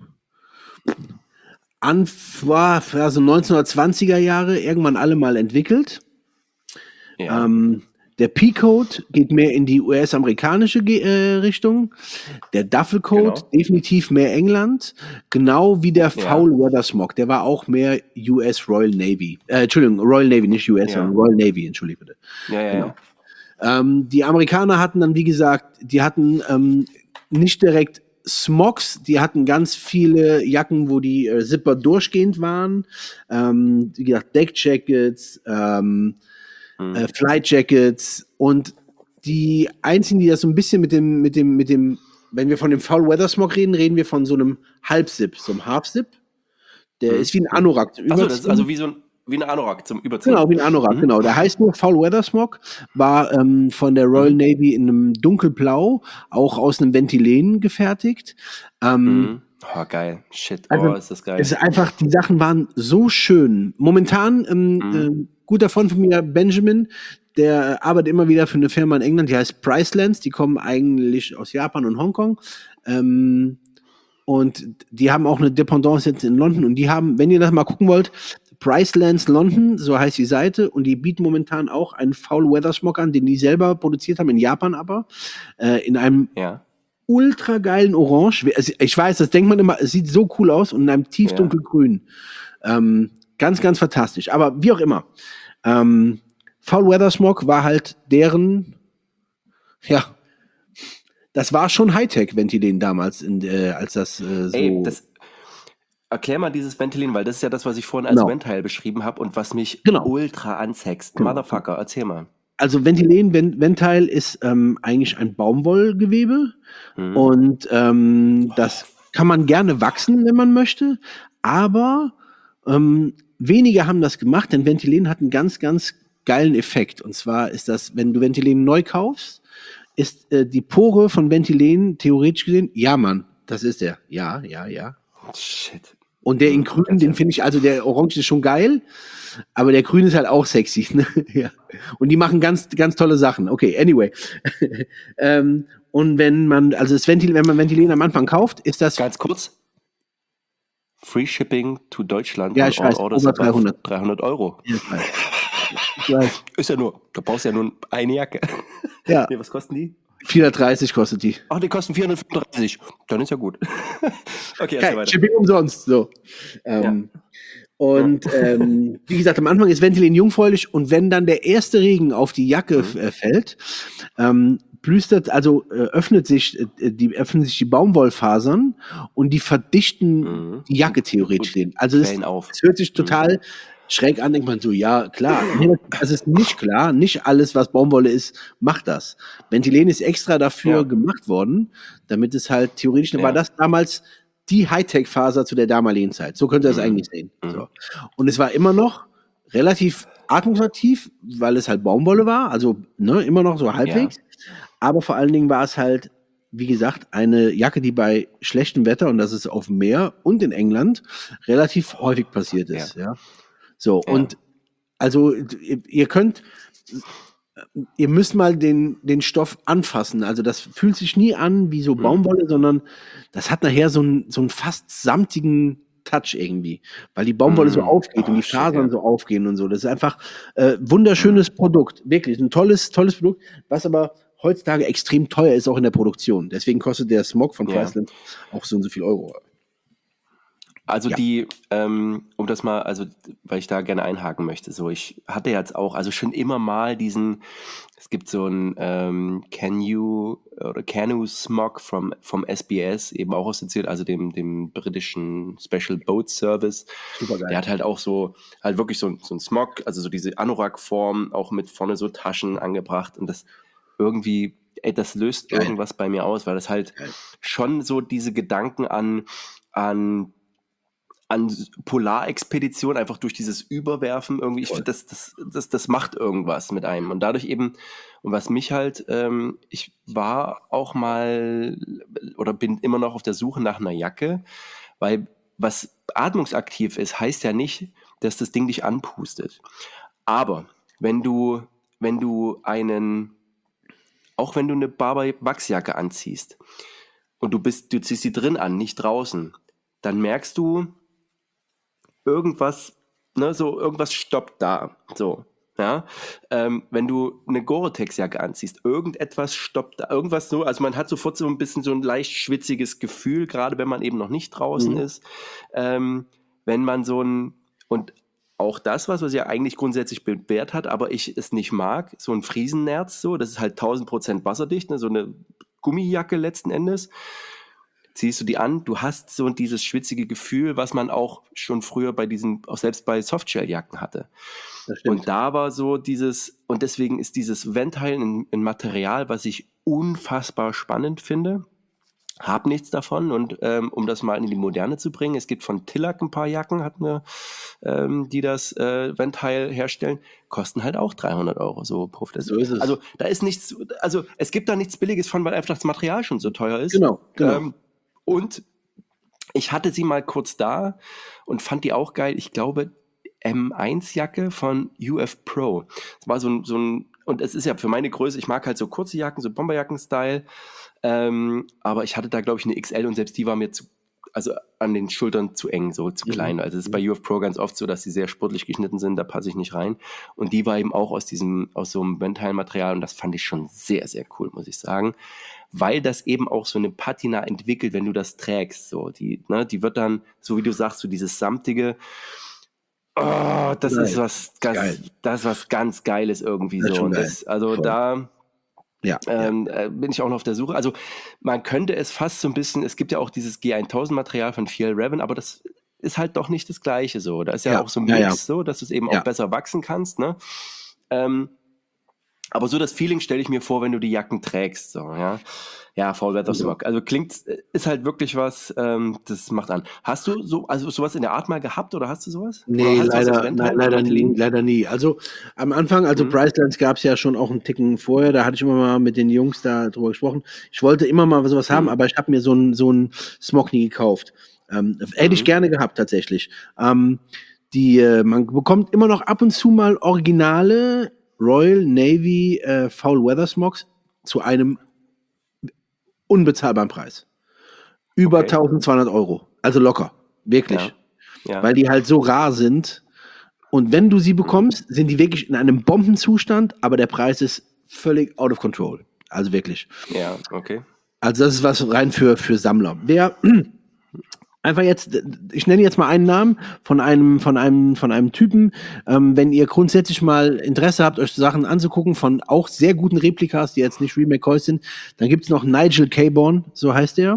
also 1920er Jahre irgendwann alle mal entwickelt. Ja. Der Peacoat geht mehr in die US-amerikanische Richtung. Der Duffelcoat definitiv mehr England. Genau wie der Foul Weather Smog. Der war auch mehr US Royal Navy. Royal Navy, nicht US, sondern Royal Navy, entschuldige bitte. Ja. Die Amerikaner hatten dann, wie gesagt, die hatten nicht direkt Smogs, die hatten ganz viele Jacken, wo die Zipper durchgehend waren. Wie gesagt, Deck Jackets, Flight Jackets und die einzigen, die das so ein bisschen mit dem, wenn wir von dem Foul Weather Smog reden, reden wir von so einem Halbzip, so einem Half-Zip. Der ist wie ein Anorak. Achso, das ist also wie ein Anorak zum Überziehen. Genau, wie ein Anorak, genau. Der heißt nur Foul Weather Smog, war von der Royal Navy in einem dunkelblau, auch aus einem Ventylen gefertigt. Geil. Shit, ist das geil. Es ist einfach, die Sachen waren so schön. Momentan, guter Freund von mir, Benjamin, der arbeitet immer wieder für eine Firma in England, die heißt Pricelands, die kommen eigentlich aus Japan und Hongkong. Und die haben auch eine Dependance jetzt in London und die haben, wenn ihr das mal gucken wollt, Pricelands London, so heißt die Seite, und die bieten momentan auch einen Foul Weather Smog an, den die selber produziert haben, in Japan aber, in einem ultra geilen Orange. Ich weiß, das denkt man immer, es sieht so cool aus und in einem tiefdunkelgrün. Ganz, ganz fantastisch. Aber wie auch immer. Foul Weather Smog war halt deren, das war schon Hightech-Ventilin damals, als das so... Erklär mal dieses Ventilin, weil das ist ja das, was ich vorhin als Ventile beschrieben habe und was mich ultra ansext. Motherfucker, erzähl mal. Also Ventile ist eigentlich ein Baumwollgewebe und das kann man gerne wachsen, wenn man möchte, aber wenige haben das gemacht, denn Ventilin hat einen ganz, ganz geilen Effekt. Und zwar ist das, wenn du Ventilin neu kaufst, ist die Pore von Ventilin theoretisch gesehen, ja Mann, das ist der, ja. Shit. Und der in grün, den finde ich, also der orange ist schon geil, aber der grün ist halt auch sexy. Ne? Ja. Und die machen ganz, ganz tolle Sachen. Okay, anyway. Und wenn man Ventilin am Anfang kauft, ist das... Ganz kurz. Free Shipping to Deutschland Ja, on ich all weiß, orders über above 300. 300 Euro. Ja, ich weiß. Ich weiß. Ist ja nur, du brauchst ja nur eine Jacke. Ja, Nee, was kosten die? 430 kostet die. Ach, die kosten 435. Dann ist ja gut. Okay, erzähl Kein weiter. Shipping umsonst. So. Ja. Und wie gesagt, am Anfang ist Ventylin jungfräulich und wenn dann der erste Regen auf die Jacke fällt, öffnen sich die Baumwollfasern und die verdichten die Jacke theoretisch. Also quellen auf. es hört sich total schräg an, denkt man so, ja, klar. Nee, das ist nicht klar. Nicht alles, was Baumwolle ist, macht das. Ventylin ist extra dafür gemacht worden, damit es halt theoretisch, war das damals die Hightech-Faser zu der damaligen Zeit. So könnt ihr das eigentlich sehen. So. Und es war immer noch relativ atmungsaktiv, weil es halt Baumwolle war, also immer noch so halbwegs. Aber vor allen Dingen war es halt, wie gesagt, eine Jacke, die bei schlechtem Wetter, und das ist auf dem Meer und in England, relativ häufig passiert ist. Ja. So, und also ihr müsst mal den Stoff anfassen. Also das fühlt sich nie an wie so Baumwolle, sondern das hat nachher so einen fast samtigen Touch irgendwie, weil die Baumwolle so aufgeht und die Fasern so aufgehen und so. Das ist einfach wunderschönes Produkt, wirklich ein tolles Produkt, was aber heutzutage extrem teuer ist, auch in der Produktion. Deswegen kostet der Smog von Priceland auch so und so viel Euro. Also um das mal, also weil ich da gerne einhaken möchte, so ich hatte jetzt auch, also schon immer mal es gibt so ein Canoe Smog vom SBS, eben auch aus also dem britischen Special Boat Service. Supergeil. Der hat halt auch halt wirklich so ein Smog, also so diese Anorak-Form, auch mit vorne so Taschen angebracht und das irgendwie, das löst irgendwas bei mir aus, weil das halt schon so diese Gedanken an Polarexpedition, einfach durch dieses Überwerfen irgendwie, ich finde, das macht irgendwas mit einem. Und dadurch eben, und was mich halt, ich war auch mal oder bin immer noch auf der Suche nach einer Jacke, weil was atmungsaktiv ist, heißt ja nicht, dass das Ding dich anpustet. Aber wenn du auch wenn du eine Barbour-Wachsjacke anziehst und du ziehst sie drin an, nicht draußen, dann merkst du, irgendwas stoppt da, so, ja, wenn du eine Gore-Tex-Jacke anziehst, irgendetwas stoppt da, irgendwas so, also man hat sofort so ein bisschen so ein leicht schwitziges Gefühl, gerade wenn man eben noch nicht draußen ist, wenn man und auch das, was ja eigentlich grundsätzlich bewährt hat, aber ich es nicht mag, so ein Friesennerz, das ist halt 1000% wasserdicht, ne, so eine Gummijacke letzten Endes, ziehst du die an, du hast so dieses schwitzige Gefühl, was man auch schon früher auch selbst bei Softshell-Jacken hatte. Und da war so und deswegen ist dieses Ventile ein Material, was ich unfassbar spannend finde. Hab nichts davon und um das mal in die Moderne zu bringen, es gibt von Tillac ein paar Jacken, die das Ventile herstellen, kosten halt auch 300 Euro so pro Fläche. So ist es. Also da ist nichts, also es gibt da nichts Billiges von, weil einfach das Material schon so teuer ist. Genau. Und ich hatte sie mal kurz da und fand die auch geil. Ich glaube, M1-Jacke von UF Pro. Das war so ein, und es ist ja für meine Größe, ich mag halt so kurze Jacken, so Bomberjacken-Style. Aber ich hatte da, glaube ich, eine XL und selbst die war mir also an den Schultern zu eng, so zu klein. Also es ist bei UF Pro ganz oft so, dass sie sehr sportlich geschnitten sind, da passe ich nicht rein. Und die war eben auch aus so einem Ventile-Material und das fand ich schon sehr, sehr cool, muss ich sagen. Weil das eben auch so eine Patina entwickelt, wenn du das trägst. So, die wird dann, so wie du sagst, so dieses samtige, das ist was ganz Geiles irgendwie das so. Und geil. Also voll. bin ich auch noch auf der Suche. Also man könnte es fast so ein bisschen, es gibt ja auch dieses G1000-Material von Fjällräven, aber das ist halt doch nicht das Gleiche so. Da ist ja auch so ein Mix so, dass du es eben auch besser wachsen kannst, ne? Aber so das Feeling stelle ich mir vor, wenn du die Jacken trägst, so, ja. Ja, Fall Weather Smog. Also ist halt wirklich was, das macht an. Hast du sowas in der Art mal gehabt oder hast du sowas? Nee, leider nie. Also am Anfang, Pricelands gab es ja schon auch einen Ticken vorher, da hatte ich immer mal mit den Jungs da drüber gesprochen. Ich wollte immer mal sowas haben, aber ich habe mir so einen Smog nie gekauft. Hätte ich gerne gehabt, tatsächlich. Man bekommt immer noch ab und zu mal originale Royal Navy Foul Weather Smogs zu einem unbezahlbaren Preis. Über 1200 Euro. Also locker. Wirklich. Ja. Weil die halt so rar sind. Und wenn du sie bekommst, sind die wirklich in einem Bombenzustand, aber der Preis ist völlig out of control. Also wirklich. Ja, okay. Also das ist was rein für Sammler. Wer einfach jetzt, ich nenne jetzt mal einen Namen von einem Typen, wenn ihr grundsätzlich mal Interesse habt, euch Sachen anzugucken von auch sehr guten Replikas, die jetzt nicht Remake sind, dann gibt es noch Nigel Caborn, so heißt der.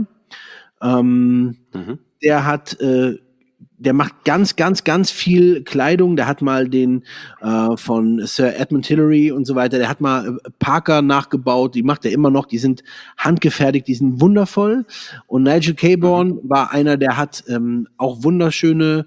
Der hat der macht ganz, ganz, ganz viel Kleidung. Der hat mal den von Sir Edmund Hillary und so weiter, der hat mal Parker nachgebaut, die macht er immer noch, die sind handgefertigt, die sind wundervoll. Und Nigel Caborn war einer, der hat auch wunderschöne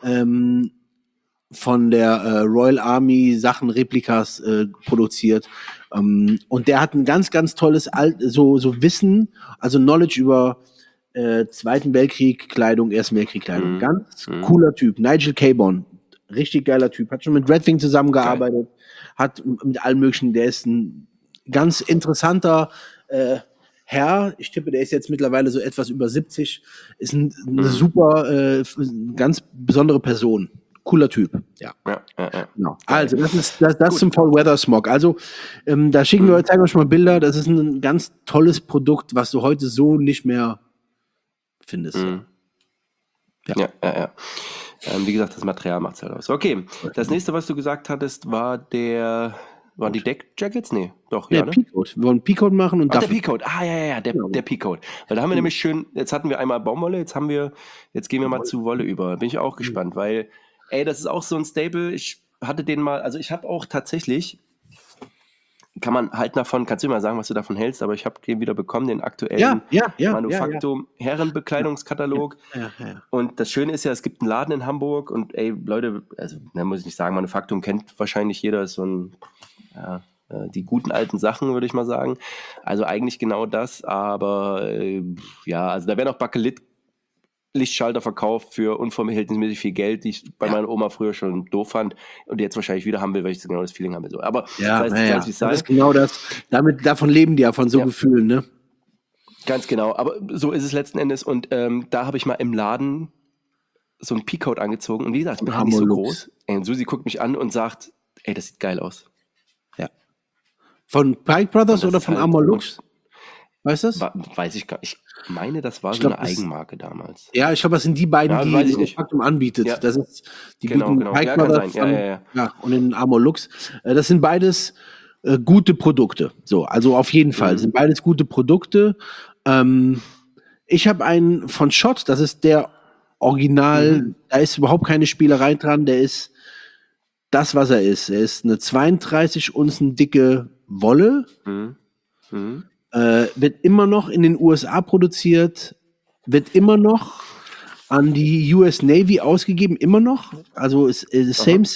von der Royal Army Sachen, Replikas produziert. Und der hat ein ganz, ganz tolles so Wissen, also Knowledge über Zweiten Weltkrieg Kleidung, Ersten Weltkrieg Kleidung. Ganz cooler Typ. Nigel Caborn. Richtig geiler Typ. Hat schon mit Redwing zusammengearbeitet. Hat mit allem möglichen. Der ist ein ganz interessanter Herr. Ich tippe, der ist jetzt mittlerweile so etwas über 70. Ist eine super, ganz besondere Person. Cooler Typ. Ja. Genau. Also, das ist das zum Fall Weather Smog. Also, da zeigen wir euch mal Bilder. Das ist ein ganz tolles Produkt, was du heute so nicht mehr findest. Ja. Wie gesagt, das Material macht es halt aus. Okay, das nächste, was du gesagt hattest, waren die Deck-Jackets? Nee, doch, ja, ne? Peacoat. Wir wollen Peacoat machen und der Peacoat. Der Peacoat. Weil da haben wir nämlich schön, jetzt hatten wir einmal Baumwolle, jetzt gehen wir mal zu Wolle über. Bin ich auch gespannt, weil, das ist auch so ein Staple. Ich hatte den mal, also ich habe auch tatsächlich, kann man halt davon, kannst du mal sagen, was du davon hältst, aber ich habe den wieder bekommen, den aktuellen Manufaktum Herrenbekleidungskatalog. Ja. Und das Schöne ist ja, es gibt einen Laden in Hamburg und Leute, also muss ich nicht sagen, Manufaktum kennt wahrscheinlich jeder, ist so ein, die guten alten Sachen, würde ich mal sagen. Also eigentlich genau das, aber also da werden auch Lichtschalter verkauft für unverhältnismäßig viel Geld, die ich bei meiner Oma früher schon doof fand und jetzt wahrscheinlich wieder haben will, weil ich genau das Feeling habe. So. Aber das ist genau das. Davon leben die ja, von so Gefühlen, ne? Ganz genau, aber so ist es letzten Endes und da habe ich mal im Laden so einen Peacoat angezogen und wie gesagt, ich bin halt nicht so groß. Und Susi guckt mich an und sagt, das sieht geil aus. Ja. Von Pike Brothers oder von Armor Lux? Weißt du das? Weiß ich gar nicht. Ich meine, das war so eine Eigenmarke damals. Ja, ich glaube, das sind die beiden, die Manufaktum anbietet. Ja. Das ist die guten Pike Brothers und den Armor Lux. Das sind beides gute Produkte. So, also auf jeden Fall sind beides gute Produkte. Ich habe einen von Schott, das ist der Original, da ist überhaupt keine Spielerei dran, der ist das, was er ist. Er ist eine 32 Unzen dicke Wolle. Wird immer noch in den USA produziert, wird immer noch an die US Navy ausgegeben, immer noch. Also ist same.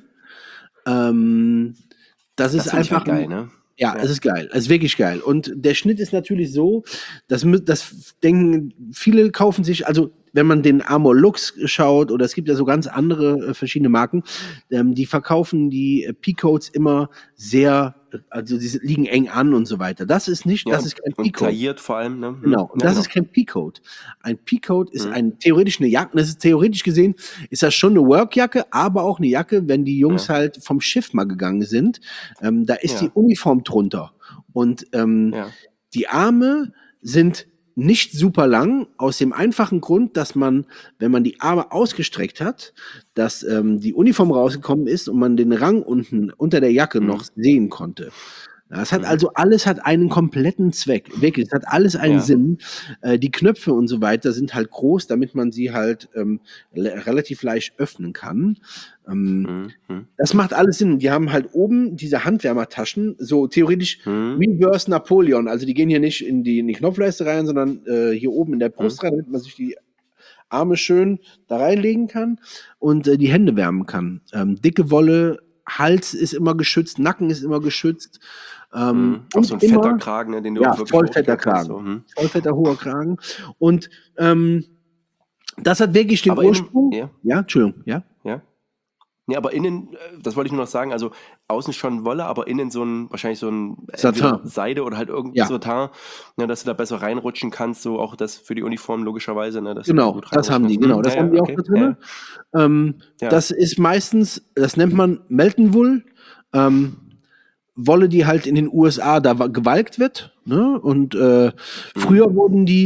Das ist einfach halt geil, ne? Ja, es ist geil. Es ist wirklich geil. Und der Schnitt ist natürlich so, das denken, viele kaufen sich, also wenn man den Armor Lux schaut, oder es gibt ja so ganz andere verschiedene Marken, die verkaufen die Peacoats immer sehr, also die liegen eng an und so weiter. Das ist nicht, das ist kein Peacoat. Und tailliert vor allem, ne? Genau, und das ist kein Peacoat. Ein Peacoat ist theoretisch eine Jacke, das ist theoretisch gesehen, ist das schon eine Workjacke, aber auch eine Jacke, wenn die Jungs halt vom Schiff mal gegangen sind, da ist die Uniform drunter. Und die Arme sind nicht super lang, aus dem einfachen Grund, dass man, wenn man die Arme ausgestreckt hat, dass die Uniform rausgekommen ist und man den Rang unten unter der Jacke noch sehen konnte. Das hat also alles hat einen kompletten Zweck. Wirklich, es hat alles einen Sinn. Die Knöpfe und so weiter sind halt groß, damit man sie halt relativ leicht öffnen kann. Das macht alles Sinn. Die haben halt oben diese Handwärmertaschen, so theoretisch Reverse Napoleon. Also die gehen hier nicht in die Knopfleiste rein, sondern hier oben in der Brust rein, damit man sich die Arme schön da reinlegen kann und die Hände wärmen kann. Dicke Wolle, Hals ist immer geschützt, Nacken ist immer geschützt. Auch so ein fetter Kragen, ne, den du auch wirklich voll fetter Kragen. Voll fetter, hoher Kragen. Und das hat wirklich den Ursprung. Entschuldigung, Ja? Nee, aber innen, das wollte ich nur noch sagen, also außen schon Wolle, aber innen wahrscheinlich so ein entweder Satin. Seide oder halt irgendein Ja, Satin, ne, dass du da besser reinrutschen kannst, so auch das für die Uniform logischerweise, ne, dass du da genau, gut das reinrutschen haben die, kannst. genau. Ja, Das haben ja, die auch okay, da ja, drin. ja, ja. Das ist meistens, das nennt man Melton Wool. Ähm, Wolle, die halt in den USA da gewalkt wird. Ne? Und Mhm. früher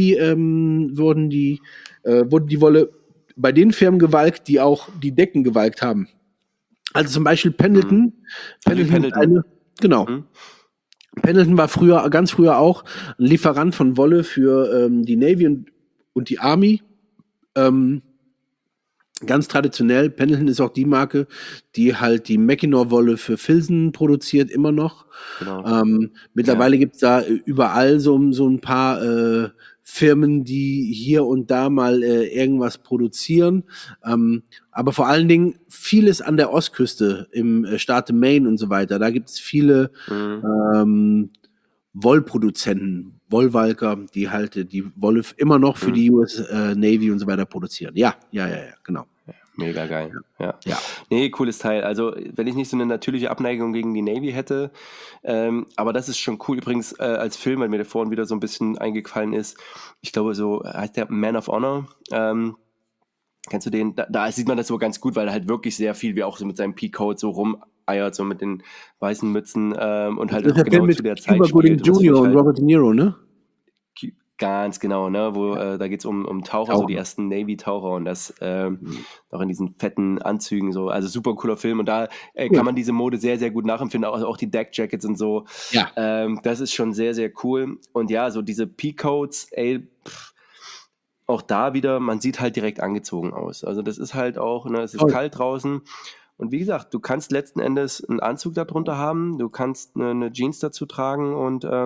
wurde die Wolle bei den Firmen gewalkt, die auch die Decken gewalkt haben. Also zum Beispiel Mhm. Pendleton. Also wie Pendleton ist Pendleton. genau. Mhm. Pendleton war ganz früher auch ein Lieferant von Wolle für die Navy und die Army. Ähm, Ganz traditionell. Pendleton ist auch die Marke, die halt die Mackinac-Wolle für Filzen produziert, immer noch. Genau. Ja. Mittlerweile gibt es da überall so ein paar Firmen, die hier und da mal irgendwas produzieren. Aber vor allen Dingen vieles an der Ostküste, im Staate Maine und so weiter. Da gibt es viele Mhm. ähm, Wollproduzenten, Wollwalker, die halt die Wolle immer noch für Mhm. die US Navy und so weiter produzieren. Ja, genau. Mega geil. Ja. Ja, Nee, cooles Teil. Also, wenn ich nicht so eine natürliche Abneigung gegen die Navy hätte, aber das ist schon cool. Übrigens, als Film, weil mir der vorhin wieder so ein bisschen eingefallen ist, ich glaube, so heißt der Man of Honor. Kennst du den? Da sieht man das so ganz gut, weil er halt wirklich sehr viel, wie auch so mit seinem Peacoat so rumeiert, so mit den weißen Mützen und das halt ist auch der Film genau zu mit der Zeit Cuba Gooding spielt. Und das finde Jr. ich und halt Robert De Niro, ne? ganz genau, ne? Wo Ja, da geht es um Taucher, so die Taucher. ersten Navy-Taucher und das Mhm. noch in diesen fetten Anzügen, so. Also super cooler Film und da kann Cool. man diese Mode sehr, sehr gut nachempfinden, auch die Deck-Jackets und so. Ja, Das ist schon sehr, sehr cool. Und ja, so diese Peacoats, ey, auch da wieder, man sieht halt direkt angezogen aus. Also das ist halt auch, ne, es ist toll. kalt draußen. Und wie gesagt, du kannst letzten Endes einen Anzug darunter haben, du kannst eine Jeans dazu tragen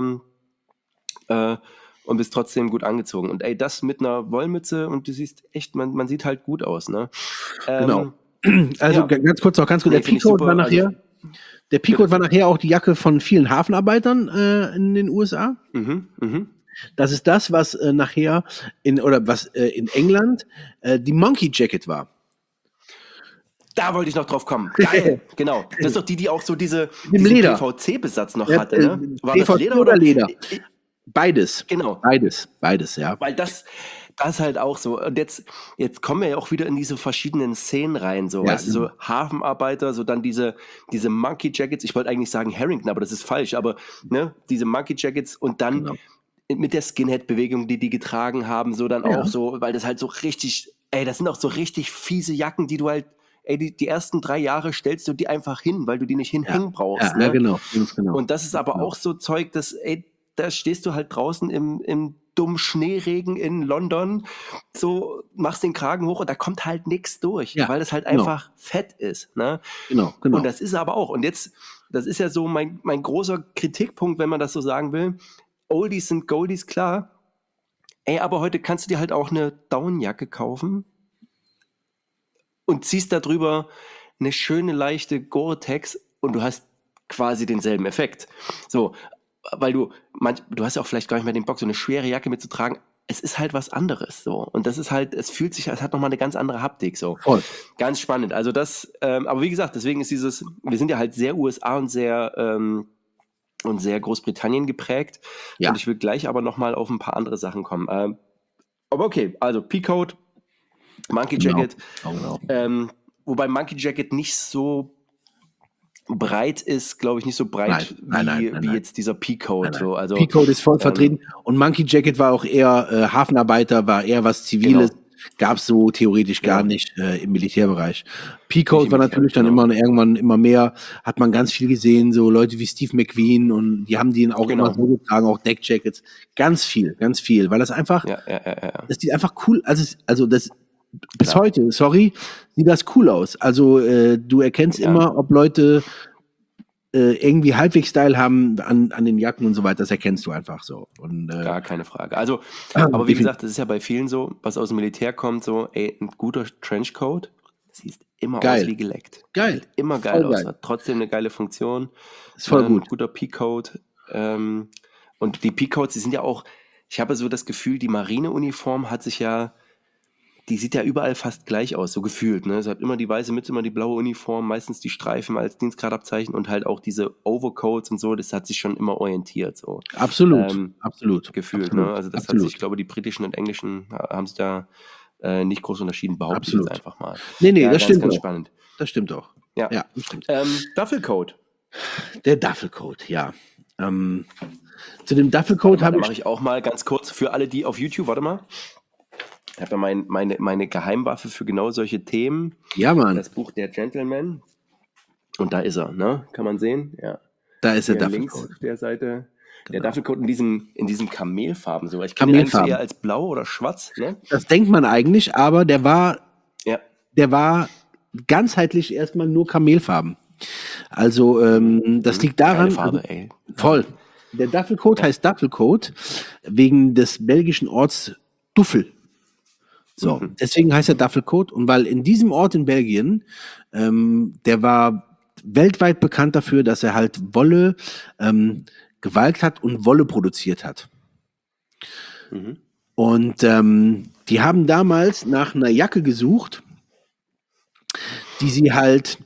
äh, und bist trotzdem gut angezogen. Und ey, das mit einer Wollmütze und du siehst echt, man sieht halt gut aus, ne? Genau. Ähm, Also ja, ganz kurz, nee, finde ich super. Also, Der bitte. Peacoat war nachher auch die Jacke von vielen Hafenarbeitern in den USA. Mhm, mhm. Das ist das, was nachher was in England die Monkey Jacket war. Da wollte ich noch drauf kommen. Geil, genau. Das ist doch die auch so Mit dem diesen Leder. PVC-Besatz noch Ja, hatte, ne? War das PVC Leder oder oder? Leder? Beides. Genau. Beides, ja. Weil das ist halt auch so. Und jetzt kommen wir ja auch wieder in diese verschiedenen Szenen rein, so, Ja, weißt du, so genau. Hafenarbeiter, so dann diese Monkey Jackets, ich wollte eigentlich sagen Harrington, aber das ist falsch, aber ne, diese Monkey Jackets und dann Genau. mit der Skinhead-Bewegung, die getragen haben, so dann Ja, auch so, weil das halt so richtig, ey, das sind auch so richtig fiese Jacken, die du halt, ey, die ersten 3 Jahre stellst du die einfach hin, weil du die nicht ja, hinhängen brauchst, ne? genau, ganz genau. Und das ist Ganz aber genau. auch so Zeug, dass, ey, da stehst du halt draußen im dummen Schneeregen in London, so machst den Kragen hoch und da kommt halt nichts durch, Ja, weil das halt genau, einfach fett ist, ne? Und genau. das ist aber auch, und jetzt, das ist ja so mein großer Kritikpunkt, wenn man das so sagen will. Oldies sind Goldies, klar. Ey, aber heute kannst du dir halt auch eine Daunenjacke kaufen und ziehst da drüber eine schöne, leichte Gore-Tex und du hast quasi denselben Effekt. So, weil du hast ja auch vielleicht gar nicht mehr den Bock, so eine schwere Jacke mitzutragen. Es ist halt was anderes, so. Und das ist halt, es hat nochmal eine ganz andere Haptik, so. Voll. Ganz spannend. Also aber wie gesagt, deswegen ist wir sind ja halt sehr USA und sehr Großbritannien geprägt. Ja, Und ich will gleich aber nochmal auf ein paar andere Sachen kommen. Aber okay, also Peacoat, Monkey genau. Jacket, Genau. wobei Monkey Jacket nicht so breit ist, glaube ich, nicht so Nein, breit nein. wie jetzt dieser Peacoat. So. Also, Peacoat ist voll vertreten und Monkey Jacket war auch eher Hafenarbeiter, war eher was Ziviles, genau, gab es so theoretisch gar genau. nicht im Militärbereich. Nicht Peacoat im war Militär, natürlich dann genau. irgendwann immer mehr, hat man ganz viel gesehen, so Leute wie Steve McQueen und die haben den auch immer Genau. so getragen, auch Deckjackets, ganz viel, weil das einfach, Ja. das sieht einfach cool, also das bis Klar. heute, sorry, sieht das cool aus. Also du erkennst Ja. immer, ob Leute irgendwie halbwegs Style haben an den Jacken und so weiter, das erkennst du einfach so. Und, Gar keine Frage. Also, aber wie definitiv. gesagt, das ist ja bei vielen so, was aus dem Militär kommt, so, ey, ein guter Trenchcoat, sieht immer aus wie geleckt. Geil. Sieht immer Voll geil aus, geil. hat trotzdem eine geile Funktion. Ist voll gut. Guter Peacoat. Und die Peacoats, die sind ja auch, ich habe so das Gefühl, die Marineuniform hat sich ja die sieht ja überall fast gleich aus, so gefühlt. Ne? Es hat immer die weiße Mütze, immer die blaue Uniform, meistens die Streifen als Dienstgradabzeichen und halt auch diese Overcoats und so, das hat sich schon immer orientiert. So. Absolut. Gefühlt. Absolut. Ne? Also das hat Absolut. sich, ich glaube, die britischen und englischen haben sich da nicht groß unterschieden, behaupte ich Absolut. jetzt einfach mal. Nee, Ja, das stimmt ganz auch. spannend. Das stimmt auch. Ja. das stimmt. Duffelcoat. Der Duffelcoat, ja. Zu dem Duffelcoat habe ich. Mache ich auch mal ganz kurz für alle, die auf YouTube, warte mal. Ich habe ja meine Geheimwaffe für genau solche Themen. Ja, Mann. Das Buch Der Gentleman. Und da ist er, ne? Kann man sehen? Ja. Da ist der Hier Duffelcoat. links auf der Seite. Genau. Der Duffelcoat in diesen Kamelfarben. So. Ich kenne ihn eigentlich eher als blau oder schwarz. Ne? Das denkt man eigentlich, aber der war ganzheitlich erstmal nur Kamelfarben. Also das liegt daran. Farbe, ey. Voll. Der Duffelcoat heißt Duffelcoat wegen des belgischen Orts Duffel. So, deswegen heißt er Duffelcoat. Und weil in diesem Ort in Belgien, der war weltweit bekannt dafür, dass er halt Wolle gewalkt hat und Wolle produziert hat. Und die haben damals nach einer Jacke gesucht, die sie halt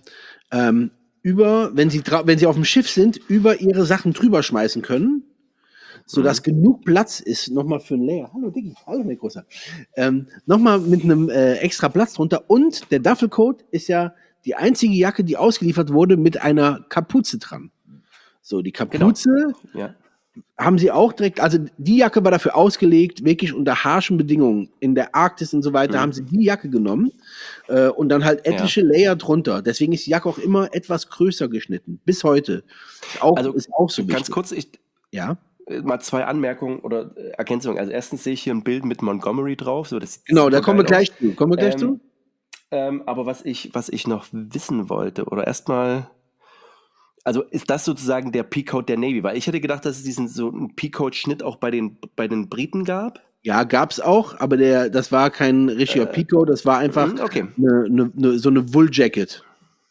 wenn sie auf dem Schiff sind, über ihre Sachen drüber schmeißen können, sodass genug Platz ist, nochmal für ein Layer. Hallo Diggi, hallo mein Großer. Nochmal mit einem extra Platz drunter. Und der Duffelcoat ist ja die einzige Jacke, die ausgeliefert wurde mit einer Kapuze dran. So, die Kapuze haben sie auch direkt, also die Jacke war dafür ausgelegt, wirklich unter harschen Bedingungen. In der Arktis und so weiter haben sie die Jacke genommen und dann halt etliche Layer drunter. Deswegen ist die Jacke auch immer etwas größer geschnitten. Bis heute. Ist auch so ganz wichtig. kurz, mal 2 Anmerkungen oder Ergänzungen. Also erstens sehe ich hier ein Bild mit Montgomery drauf. So, das genau, da kommen wir gleich zu. Aber was ich noch wissen wollte, oder erstmal, also ist das sozusagen der Peacoat der Navy? Weil ich hätte gedacht, dass es so einen Peacoat-Schnitt auch bei den Briten gab. Ja, gab's auch, aber das war kein richtiger Peacoat, das war einfach so eine Wool-Jacket.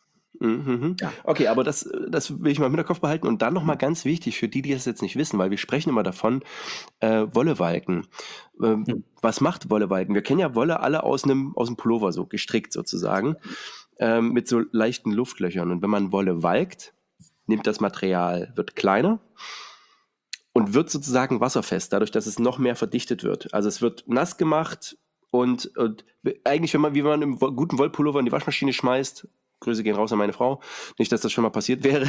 Ja. Okay, aber das will ich mal im Hinterkopf behalten. Und dann nochmal ganz wichtig für die das jetzt nicht wissen, weil wir sprechen immer davon, Wollewalken. Was macht Wollewalken? Wir kennen ja Wolle alle aus dem Pullover, so gestrickt sozusagen, mit so leichten Luftlöchern. Und wenn man Wolle walkt, nimmt das Material, wird kleiner und wird sozusagen wasserfest, dadurch, dass es noch mehr verdichtet wird. Also es wird nass gemacht und eigentlich, wie man einen guten Wollpullover in die Waschmaschine schmeißt, Grüße gehen raus an meine Frau, nicht, dass das schon mal passiert wäre,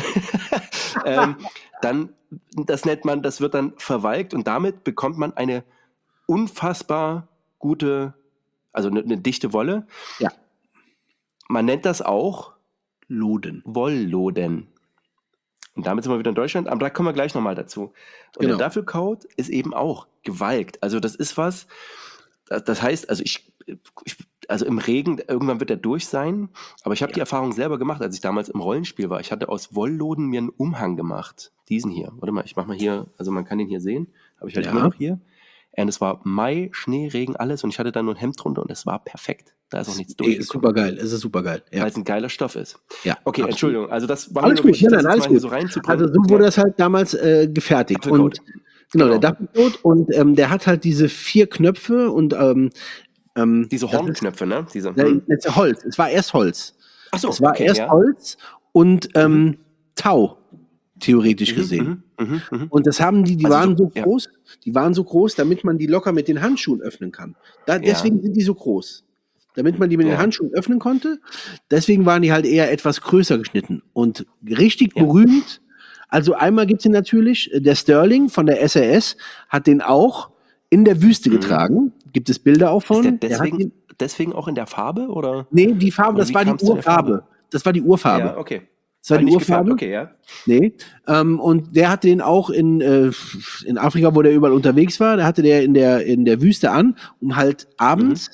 dann, das wird dann verwalkt und damit bekommt man eine unfassbar gute, also eine dichte Wolle. Ja. Man nennt das auch Loden. Wollloden. Und damit sind wir wieder in Deutschland, aber da kommen wir gleich nochmal dazu. Und der Duffelcoat ist eben auch gewalkt. Also das ist was, das heißt, also im Regen, irgendwann wird er durch sein, aber ich habe die Erfahrung selber gemacht, als ich damals im Rollenspiel war. Ich hatte aus Wollloden mir einen Umhang gemacht. Diesen hier. Warte mal, ich mache mal hier, also man kann den hier sehen, habe ich halt immer noch hier. Und es war Mai, Schnee, Regen, alles und ich hatte dann nur ein Hemd drunter und es war perfekt. Da ist auch nichts durchgekommen. Es ist super geil. Ja. Weil es ein geiler Stoff ist. Ja, okay, absolut. Entschuldigung. Also das war alles mir gut, wichtig, das alles mal gut. So reinzubringen. Also so wurde das halt damals gefertigt. Und der Duffelcoat und der hat halt diese 4 Knöpfe und diese Hornknöpfe, ne? Holz. Es war erst Holz. Ach so, es war erst Holz und Tau, theoretisch gesehen. Und das haben die waren so groß, die waren so groß, damit man die locker mit den Handschuhen öffnen kann. Deswegen sind die so groß. Damit man die mit den Handschuhen öffnen konnte. Deswegen waren die halt eher etwas größer geschnitten. Und richtig berühmt, also einmal gibt es den natürlich, der Sterling von der SAS hat den auch in der Wüste getragen. Gibt es Bilder auch von. Ist der deswegen auch in der Farbe? Oder? Nee, die Farbe, das war die Urfarbe. Das war die Urfarbe. Ja, okay. Das war die Urfarbe. Okay, ja. Nee. Und der hatte den auch in Afrika, wo der überall unterwegs war, der hatte der in der Wüste an, um halt abends,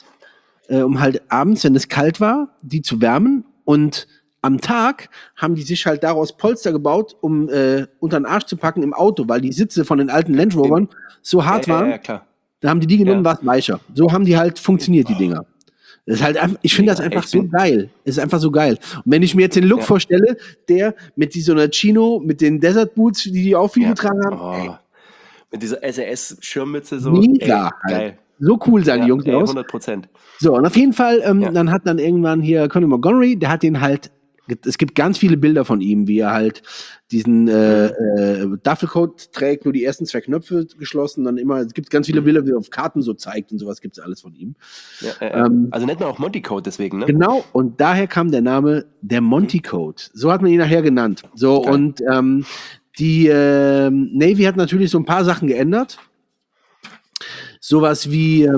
wenn es kalt war, die zu wärmen. Und am Tag haben die sich halt daraus Polster gebaut, um unter den Arsch zu packen im Auto, weil die Sitze von den alten Land Rovern so hart waren. Ja, klar. Da haben die genommen, war es weicher. So haben die halt funktioniert, die Dinger. Das ist halt einfach, ich finde das einfach so geil. Es ist einfach so geil. Und wenn ich mir jetzt den Look vorstelle, der mit so einer Chino, mit den Desert Boots, die auch viel getragen haben. Mit dieser SAS-Schirmmütze so. Mega. Geil. so cool sahen die Jungs aus. 100%. So, und auf jeden Fall, dann hat dann irgendwann hier Conor Montgomery, der hat den halt, es gibt ganz viele Bilder von ihm, wie er halt diesen Duffelcoat trägt, nur die ersten 2 Knöpfe geschlossen, dann immer, es gibt ganz viele Bilder, wie er auf Karten so zeigt und sowas, gibt es alles von ihm. Also nennt man auch Monty Coat deswegen, ne? Genau, und daher kam der Name der Monty Coat. So hat man ihn nachher genannt. So, Geil. und die Navy hat natürlich so ein paar Sachen geändert. Sowas wie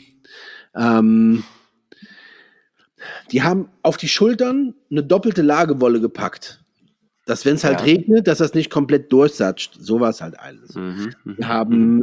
die haben auf die Schultern eine doppelte Lagewolle gepackt. Dass, wenn es halt regnet, dass das nicht komplett durchsatscht. So war es halt alles. Wir haben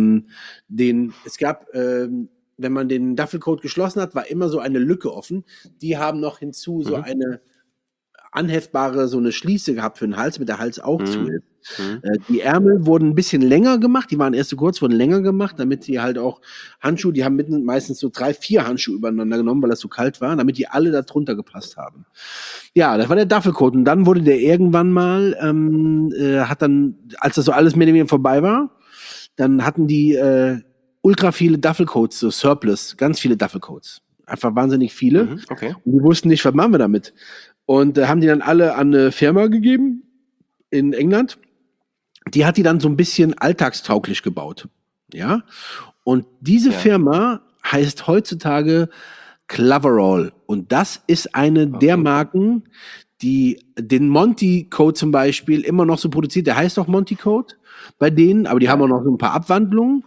es gab, wenn man den Duffelcoat geschlossen hat, war immer so eine Lücke offen. Die haben noch hinzu so eine anheftbare, so eine Schließe gehabt für den Hals, mit der Hals auch zu ist. Die Ärmel wurden ein bisschen länger gemacht, die waren erst so kurz, wurden länger gemacht, damit sie halt auch Handschuhe, die haben meistens so 3, 4 Handschuhe übereinander genommen, weil das so kalt war, damit die alle da drunter gepasst haben. Ja, das war der Duffelcoat und dann wurde der irgendwann mal, hat dann, als das so alles mehr oder weniger vorbei war, dann hatten die ultra viele Duffelcoats, so Surplus, ganz viele Duffelcoats. Einfach wahnsinnig viele. Okay. Und die wussten nicht, was machen wir damit. Und haben die dann alle an eine Firma gegeben in England. Die hat die dann so ein bisschen alltagstauglich gebaut. Ja. Und diese Firma heißt heutzutage Cloverall. Und das ist eine der Marken, die den Monty Coat zum Beispiel immer noch so produziert. Der heißt auch Monty Coat bei denen, aber die haben auch noch so ein paar Abwandlungen.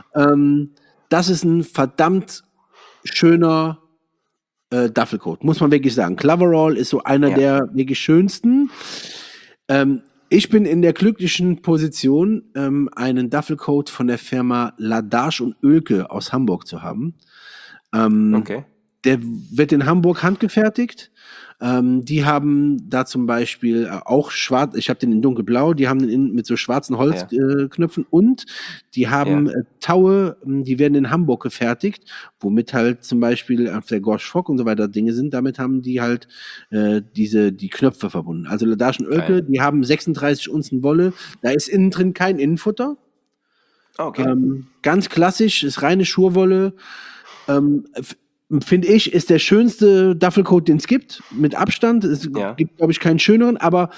Das ist ein verdammt schöner Duffelcoat, muss man wirklich sagen. Cloverall ist so einer der wirklich schönsten. Ich bin in der glücklichen Position, einen Duffelcoat von der Firma Ladasch und Oelke aus Hamburg zu haben. Okay. Der wird in Hamburg handgefertigt. Die haben da zum Beispiel auch schwarz, ich habe den in dunkelblau, die haben den mit so schwarzen Holzknöpfen und die haben Taue, die werden in Hamburg gefertigt, womit halt zum Beispiel auf der Gorsch Fock und so weiter Dinge sind, damit haben die halt die Knöpfe verbunden. Also Ladasch und Oelke, die haben 36 Unzen Wolle, da ist innen drin kein Innenfutter. Okay. Ganz klassisch, ist reine Schurwolle. Finde ich, ist der schönste Duffelcoat, den es gibt, mit Abstand. Es gibt, glaube ich, keinen schöneren, aber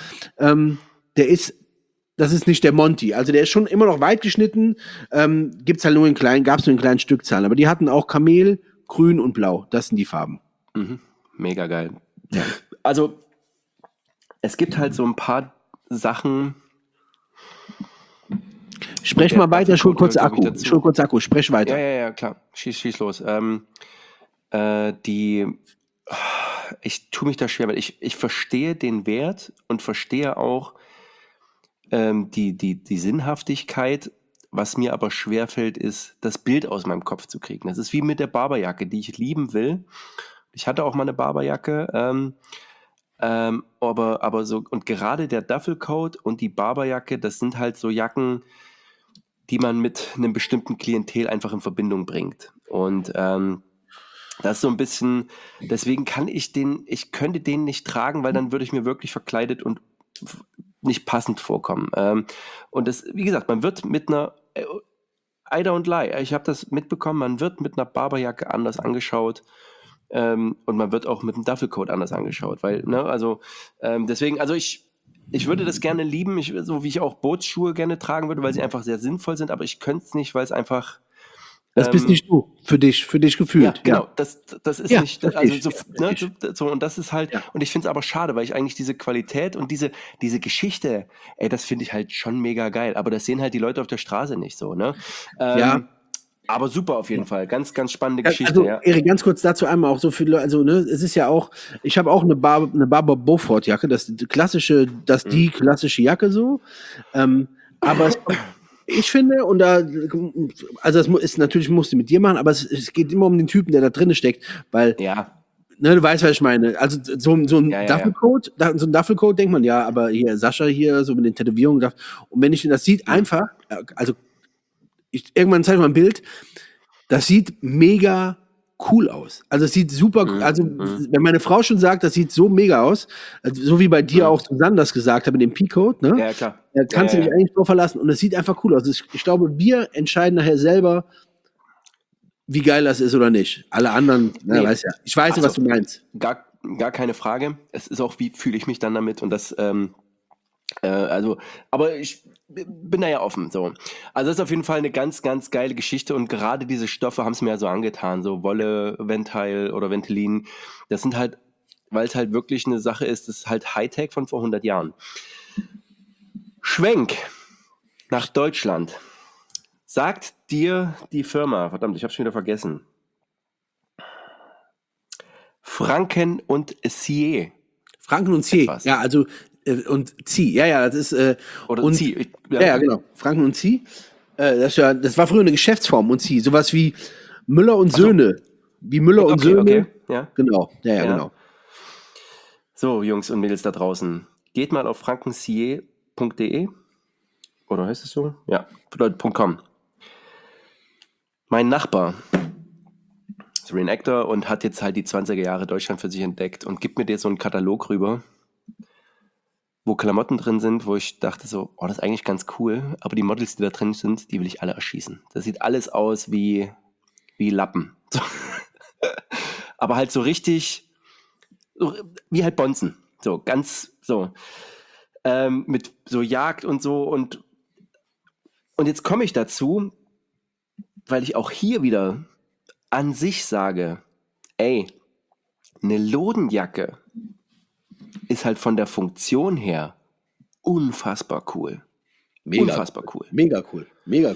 das ist nicht der Monty. Also der ist schon immer noch weit geschnitten, gab's nur in kleinen Stückzahlen. Aber die hatten auch Kamel, Grün und Blau. Das sind die Farben. Mega geil. Ja. Also es gibt halt so ein paar Sachen. Sprech mal weiter, schul kurz Akku. Sprech weiter. Ja, klar. Schieß los. Ich tue mich da schwer mit. Ich verstehe den Wert und verstehe auch die Sinnhaftigkeit. Was mir aber schwerfällt, ist, das Bild aus meinem Kopf zu kriegen. Das ist wie mit der Barberjacke, die ich lieben will. Ich hatte auch mal eine Barberjacke, aber so, und gerade der Duffelcoat und die Barberjacke, das sind halt so Jacken, die man mit einem bestimmten Klientel einfach in Verbindung bringt. Und das ist so ein bisschen, deswegen ich könnte den nicht tragen, weil dann würde ich mir wirklich verkleidet und nicht passend vorkommen. Und das, wie gesagt, man wird mit einer, I don't lie, ich habe das mitbekommen, man wird mit einer Barberjacke anders angeschaut und man wird auch mit einem Duffelcoat anders angeschaut, weil, ne, also deswegen, also ich würde das gerne lieben, so wie ich auch Bootsschuhe gerne tragen würde, weil sie einfach sehr sinnvoll sind, aber ich könnte es nicht, weil es einfach das bist nicht du, für dich gefühlt. Ja, genau, das ist nicht, also so, und das ist halt, Ja. und ich finde es aber schade, weil ich eigentlich diese Qualität und diese Geschichte, das finde ich halt schon mega geil, aber das sehen halt die Leute auf der Straße nicht so, ne? Aber super auf jeden Fall, ganz, ganz spannende Geschichte, also, Erik, ganz kurz dazu einmal auch so viele, also, ne, es ist ja auch, ich habe auch eine Barber Beaufort Jacke, die klassische Jacke so, aber ich finde, und da, also das ist natürlich, musst du mit dir machen, aber es geht immer um den Typen, der da drin steckt, weil, ne, du weißt, was ich meine. Also so ein Duffelcoat, so ein Duffelcoat denkt man, ja, aber hier, Sascha hier, so mit den Tätowierungen, und wenn ich das sieht, einfach, also irgendwann zeige ich mal ein Bild, das sieht mega cool aus. Also es sieht super, also wenn meine Frau schon sagt, das sieht so mega aus, also so wie bei dir auch Susanne das gesagt hat mit dem Peacoat, ne? Ja, klar. Da kannst du dich eigentlich drauf verlassen und es sieht einfach cool aus. Ich glaube, wir entscheiden nachher selber, wie geil das ist oder nicht. Alle anderen, Nee. weiß ja. Ich weiß, was du meinst. Gar keine Frage. Es ist auch, wie fühle ich mich dann damit und das, also, aber ich bin da ja offen, so. Also das ist auf jeden Fall eine ganz, ganz geile Geschichte und gerade diese Stoffe haben es mir ja so angetan, so Wolle, Ventyl oder Ventylin, das sind halt, weil es halt wirklich eine Sache ist, das ist halt Hightech von vor 100 Jahren. Schwenk nach Deutschland. Sagt dir die Firma, verdammt, ich habe schon wieder vergessen. Franken und Cier. Franken und Cier. Etwas. Ja, also und Cier. Ja, das ist Oder und, Cier. Ja, genau. Franken und Cier. Das war früher eine Geschäftsform und Cier. Sowas wie Müller und Söhne. Wie Müller und Söhne. Okay, ja. Genau. Ja, genau. So, Jungs und Mädels da draußen. Geht mal auf frankencier.de. Oder heißt es so? Ja, .com. Mein Nachbar ist Reenactor und hat jetzt halt die 20er Jahre Deutschland für sich entdeckt und gibt mir dir so einen Katalog rüber, wo Klamotten drin sind, wo ich dachte so, das ist eigentlich ganz cool, aber die Models, die da drin sind, die will ich alle erschießen. Das sieht alles aus wie Lappen. So. Aber halt so richtig, so, wie halt Bonzen. So, ganz so. Mit so Jagd und so und jetzt komme ich dazu, weil ich auch hier wieder an sich sage, ey, eine Lodenjacke ist halt von der Funktion her unfassbar cool. Unfassbar cool. Mega cool.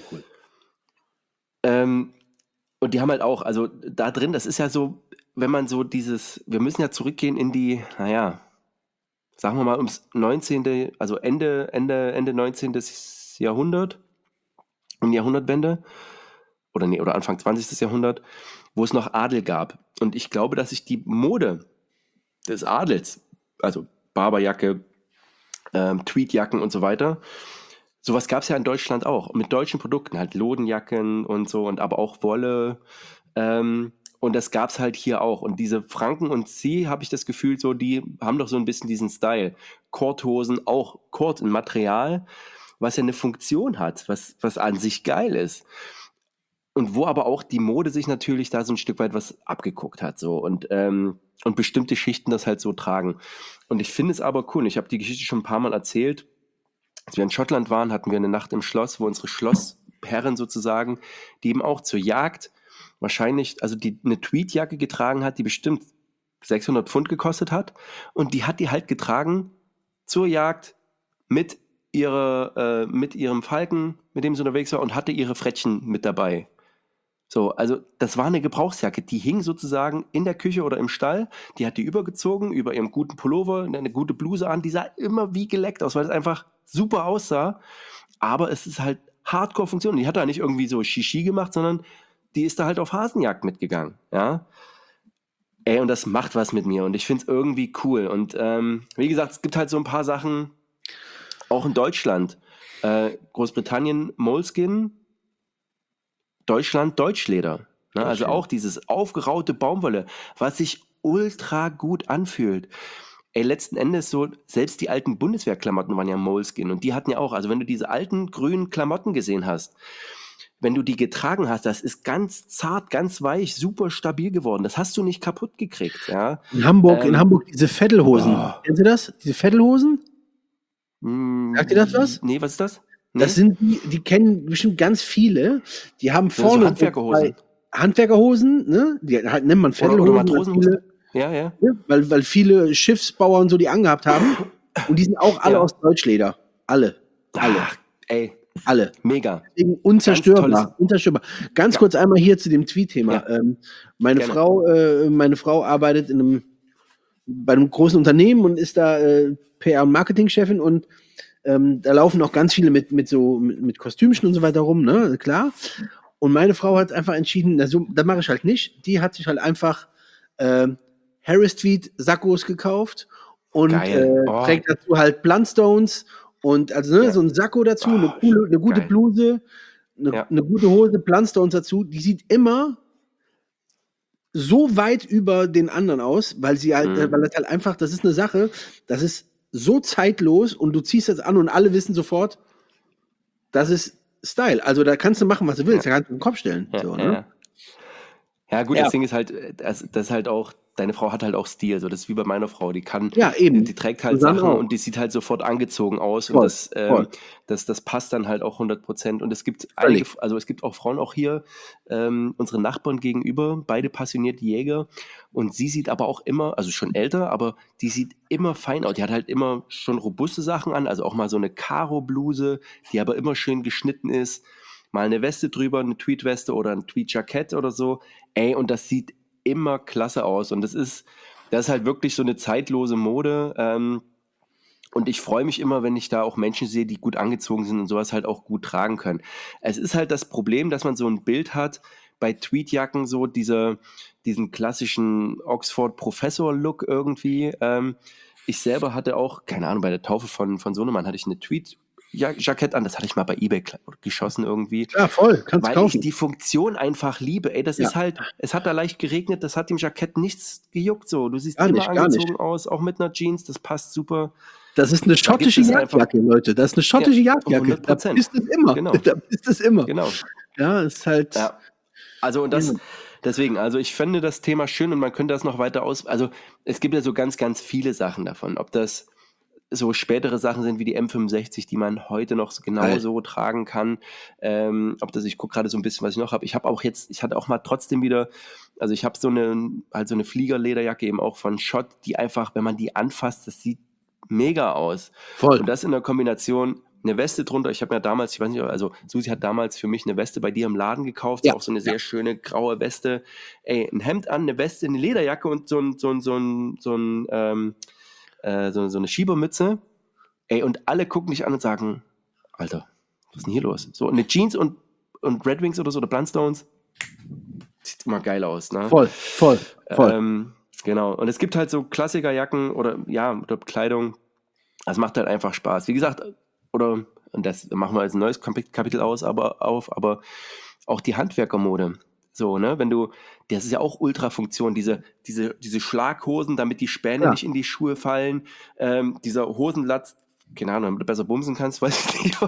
Und die haben halt auch, also da drin, das ist ja so, wenn man so wir müssen ja zurückgehen in die, sagen wir mal ums 19., also Ende 19. Jahrhundert, um die Jahrhundertwende, oder Anfang 20. Jahrhundert, wo es noch Adel gab. Und ich glaube, dass sich die Mode des Adels, also Barberjacke, Tweedjacken und so weiter, sowas gab es ja in Deutschland auch. Mit deutschen Produkten, halt Lodenjacken und so, und aber auch Wolle. Und das gab es halt hier auch. Und diese Franken und Cier, habe ich das Gefühl, so, die haben doch so ein bisschen diesen Style. Korthosen, auch Kord, ein Material, was ja eine Funktion hat, was an sich geil ist. Und wo aber auch die Mode sich natürlich da so ein Stück weit was abgeguckt hat. So. Und bestimmte Schichten das halt so tragen. Und ich finde es aber cool. Ich habe die Geschichte schon ein paar Mal erzählt. Als wir in Schottland waren, hatten wir eine Nacht im Schloss, wo unsere Schlossherrin sozusagen, die eben auch zur Jagd wahrscheinlich, also die eine Tweedjacke getragen hat, die bestimmt 600 Pfund gekostet hat. Und die hat die halt getragen zur Jagd mit ihrem Falken, mit dem sie unterwegs war, und hatte ihre Frettchen mit dabei. So, also das war eine Gebrauchsjacke, die hing sozusagen in der Küche oder im Stall, die hat die übergezogen, über ihrem guten Pullover, eine gute Bluse an, die sah immer wie geleckt aus, weil es einfach super aussah, aber es ist halt Hardcore-Funktion. Die hat da nicht irgendwie so Shishi gemacht, sondern die ist da halt auf Hasenjagd mitgegangen, ja. Ey, und das macht was mit mir und ich finde es irgendwie cool und wie gesagt, es gibt halt so ein paar Sachen, auch in Deutschland, Großbritannien Moleskin, Deutschland Deutschleder. Ne? Also auch dieses aufgeraute Baumwolle, was sich ultra gut anfühlt. Ey, letzten Endes so, selbst die alten Bundeswehrklamotten waren ja Moleskin und die hatten ja auch, also wenn du diese alten grünen Klamotten gesehen hast, wenn du die getragen hast, das ist ganz zart, ganz weich, super stabil geworden. Das hast du nicht kaputt gekriegt. Ja? In Hamburg diese Vettelhosen. Kennst du das? Diese Vettelhosen? Sagt dir das was? Nee, was ist das? Nee? Das sind die kennen bestimmt ganz viele. Die haben vorne so Handwerkerhosen. Handwerkerhosen, ne? Die nennt man Vettelhosen. Oder Matrosenhosen. Ja. Weil viele Schiffsbauern so die angehabt haben. Und die sind auch alle aus Deutschleder. Alle. Ach, ey. Alle. Mega. Deswegen unzerstörbar. Ganz kurz einmal hier zu dem Tweet-Thema. Ja. Meine Frau arbeitet bei einem großen Unternehmen und ist da PR- und Marketingchefin und da laufen auch ganz viele mit Kostümchen und so weiter rum, ne, klar. Und meine Frau hat einfach entschieden, das mache ich halt nicht. Die hat sich halt einfach Harris Tweed Sakkos gekauft und trägt dazu halt Blundstones und also so ein Sakko dazu, eine gute Bluse, eine gute Hose, Blundstones dazu. Die sieht immer so weit über den anderen aus, weil sie halt, weil das halt einfach, das ist eine Sache, das ist so zeitlos und du ziehst das an und alle wissen sofort, das ist Style. Also da kannst du machen, was du willst, da kannst du den Kopf stellen. Ja, so, ne? Ja, gut, Ja, das Ding ist halt, das ist halt auch, deine Frau hat halt auch Stil. So, das ist wie bei meiner Frau. Die ja, eben. die trägt halt Susanne Sachen auch. und die sieht halt sofort angezogen aus und Voll, voll. das passt dann halt auch 100%. Und es gibt Völlig. also es gibt auch Frauen auch hier, unsere Nachbarn gegenüber, beide passionierte Jäger. Und sie sieht aber auch immer, also schon älter, aber die sieht immer fein aus. Die hat halt immer schon robuste Sachen an, also auch mal so eine Karo-Bluse, die aber immer schön geschnitten ist. Mal eine Weste drüber, eine Tweedweste oder ein Tweedjackett oder so. Ey, und das sieht immer klasse aus. Und das ist halt wirklich so eine zeitlose Mode. Und ich freue mich immer, wenn ich da auch Menschen sehe, die gut angezogen sind und sowas halt auch gut tragen können. Es ist halt das Problem, dass man so ein Bild hat bei Tweedjacken, so diesen klassischen Oxford-Professor-Look irgendwie. Ich selber hatte auch, keine Ahnung, bei der Taufe von Sohnemann hatte ich eine Tweed-Jackett an, das hatte ich mal bei eBay geschossen irgendwie, Ja, voll. Kannst weil ich kaufen. die Funktion einfach liebe. Ey, das Ja, ist halt, es hat da leicht geregnet, das hat dem Jackett nichts gejuckt so. Du siehst gar immer nicht, gar nicht. angezogen aus, auch mit einer Jeans, das passt super. Das ist eine Da gibt schottische es einfach, Jagdjacke, Leute. Das ist eine ja, schottische Jagdjacke. Da 100%. pisst es immer. Genau, Da pisst es immer. genau. Ja, ist halt. Ja. Also und Ja, deswegen, also ich fände das Thema schön und man könnte das noch weiter also es gibt ja so ganz, ganz viele Sachen davon. Ob das so spätere Sachen sind wie die M65, die man heute noch geil. genauso tragen kann. Ob das, ich gucke gerade so ein bisschen, was ich noch habe. Ich hatte auch mal trotzdem wieder, also ich habe halt so eine Fliegerlederjacke eben auch von Schott, die einfach, wenn man die anfasst, das sieht mega aus. Voll. Und das in der Kombination, eine Weste drunter. Ich habe ja damals, ich weiß nicht, also Susi hat damals für mich eine Weste bei dir im Laden gekauft, Ja, auch so eine ja. sehr schöne graue Weste. Ey, ein Hemd an, eine Weste, eine Lederjacke und so eine Schiebermütze. Ey, und alle gucken dich an und sagen, Alter, was ist denn hier los? So eine Jeans und Red Wings oder so, oder Blundstones, sieht immer geil aus, ne? Voll, voll, voll. Genau. Und es gibt halt so Klassikerjacken oder Kleidung. Das macht halt einfach Spaß. Wie gesagt, und das machen wir als ein neues Kapitel auf, aber auch die Handwerkermode. So, ne, das ist ja auch Ultrafunktion, diese Schlaghosen, damit die Späne Ja. nicht in die Schuhe fallen, dieser Hosenlatz, keine Ahnung, damit du besser bumsen kannst, weiß ich nicht.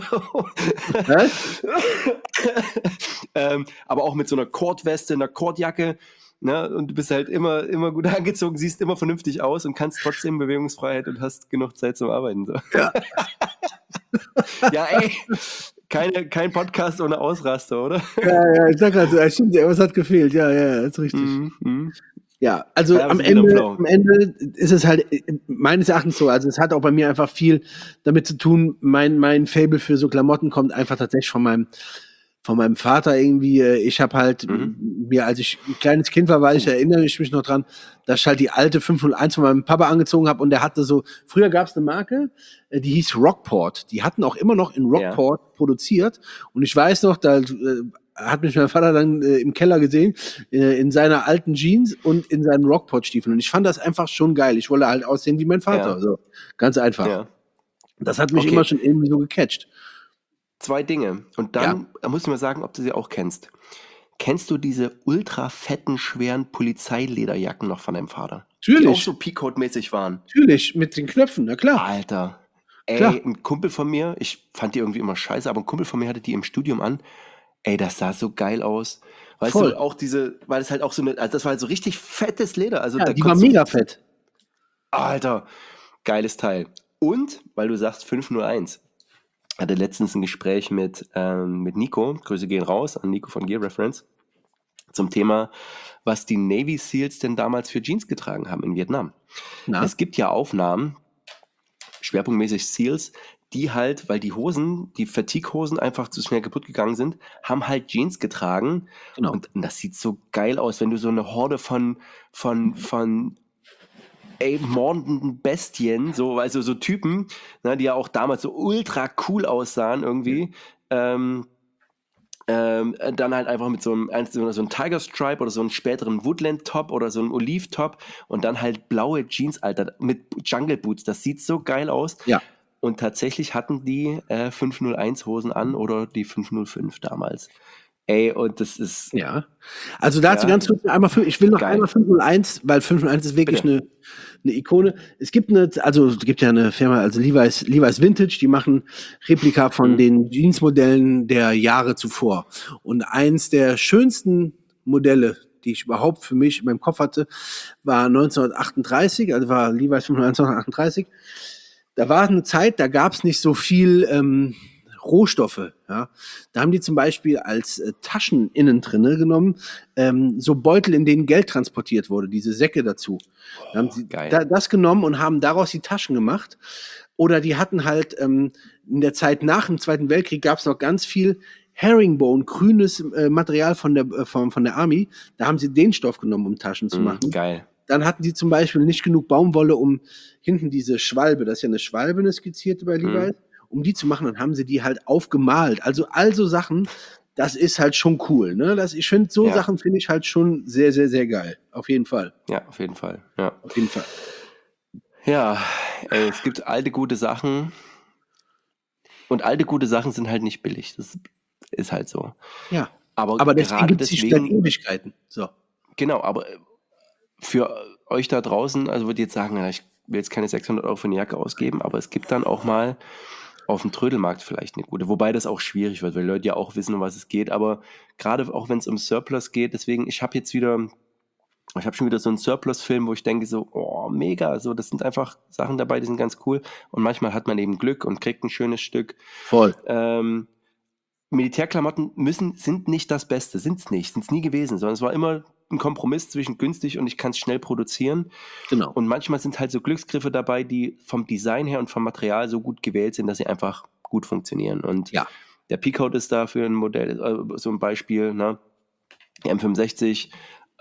Aber auch mit so einer Kordweste, einer Kordjacke, ne, und du bist halt immer gut angezogen, siehst immer vernünftig aus und kannst trotzdem Bewegungsfreiheit und hast genug Zeit zum Arbeiten. So. Ja. Ja, ey, kein Podcast ohne Ausraster, oder? Ja, ich sag gerade so, stimmt, was hat gefehlt? Ja, ist richtig. Ja, also Ja, wir am sind wieder im Flow. Ende ist es halt meines Erachtens so, also es hat auch bei mir einfach viel damit zu tun, mein Faible für so Klamotten kommt einfach tatsächlich von meinem Vater irgendwie. Ich habe halt mir, als ich ein kleines Kind war, ich erinnere mich noch dran, dass ich halt die alte 501 von meinem Papa angezogen habe und der hatte so, früher gab es eine Marke, die hieß Rockport. Die hatten auch immer noch in Rockport produziert und ich weiß noch, da hat mich mein Vater dann im Keller gesehen, in seiner alten Jeans und in seinen Rockport-Stiefeln. Und ich fand das einfach schon geil. Ich wollte halt aussehen wie mein Vater. Ja. So, ganz einfach. Ja. Das hat mich immer schon irgendwie so gecatcht. 2 Dinge. Und dann musst du mir sagen, ob du sie auch kennst. Kennst du diese ultra fetten, schweren Polizeilederjacken noch von deinem Vater? Natürlich. Die auch so Peacoat-mäßig waren. Natürlich, mit den Knöpfen, na klar. Alter. Ey, klar. Ein Kumpel von mir, ich fand die irgendwie immer scheiße, aber ein Kumpel von mir hatte die im Studium an. Ey, das sah so geil aus. Weißt Voll. du, auch weil es halt auch so also das war halt so richtig fettes Leder. Also ja, die war mega fett. Alter, geiles Teil. Und, weil du sagst 501, hatte letztens ein Gespräch mit Nico, Grüße gehen raus an Nico von Gear Reference, zum Thema, was die Navy Seals denn damals für Jeans getragen haben in Vietnam. Na? Es gibt ja Aufnahmen, schwerpunktmäßig Seals, die halt, weil die Fatigue-Hosen einfach zu schnell kaputt gegangen sind, haben halt Jeans getragen. Genau. Und das sieht so geil aus, wenn du so eine Horde von mordenden Bestien, also so Typen, ne, die ja auch damals so ultra cool aussahen irgendwie, dann halt einfach mit so einem Tiger Stripe oder so einem späteren Woodland Top oder so einem Olive Top und dann halt blaue Jeans, Alter, mit Jungle Boots. Das sieht so geil aus. Ja. Und tatsächlich hatten die 501 Hosen an oder die 505 damals. Ey, und das ist... Ja. Also dazu ganz kurz einmal, ich will noch einmal 501, weil 501 ist wirklich eine Ikone. Es gibt ja eine Firma, also Levi's Vintage, die machen Replika von den Jeansmodellen der Jahre zuvor. Und eins der schönsten Modelle, die ich überhaupt für mich in meinem Kopf hatte, war 1938, also war Levi's von 1938. Da war eine Zeit, da gab es nicht so viel Rohstoffe. Ja. Da haben die zum Beispiel als Taschen innen drinne genommen, so Beutel, in denen Geld transportiert wurde, diese Säcke dazu. Da haben sie Geil. das genommen und haben daraus die Taschen gemacht. Oder die hatten halt in der Zeit nach dem Zweiten Weltkrieg gab es noch ganz viel Herringbone, grünes Material von der Army. Da haben sie den Stoff genommen, um Taschen zu machen. Geil. Dann hatten die zum Beispiel nicht genug Baumwolle, um hinten diese Schwalbe, das ist ja eine Schwalbe, eine skizzierte bei Levi's, um die zu machen, dann haben sie die halt aufgemalt. Also Sachen, das ist halt schon cool. Ne? Ich finde, Sachen finde ich halt schon sehr, sehr, sehr geil. Auf jeden Fall. Ja, auf jeden Fall. Ja. Auf jeden Fall. Ja, ey, es gibt alte, gute Sachen. Und alte, gute Sachen sind halt nicht billig. Das ist halt so. Ja. Aber deswegen gibt es die Ewigkeiten. So. Genau, aber für euch da draußen, also würde ich jetzt sagen, ich will jetzt keine 600 Euro für eine Jacke ausgeben, aber es gibt dann auch mal auf dem Trödelmarkt vielleicht eine gute. Wobei das auch schwierig wird, weil Leute ja auch wissen, um was es geht. Aber gerade auch wenn es um Surplus geht, deswegen, ich habe schon wieder so einen Surplus-Film, wo ich denke so, oh, mega, so, das sind einfach Sachen dabei, die sind ganz cool. Und manchmal hat man eben Glück und kriegt ein schönes Stück. Voll. Militärklamotten sind nicht das Beste, sind es nie gewesen, sondern es war immer ein Kompromiss zwischen günstig und ich kann es schnell produzieren. Genau. Und manchmal sind halt so Glücksgriffe dabei, die vom Design her und vom Material so gut gewählt sind, dass sie einfach gut funktionieren. Und der Peacoat ist da für ein Modell, so ein Beispiel, ne? Die M65,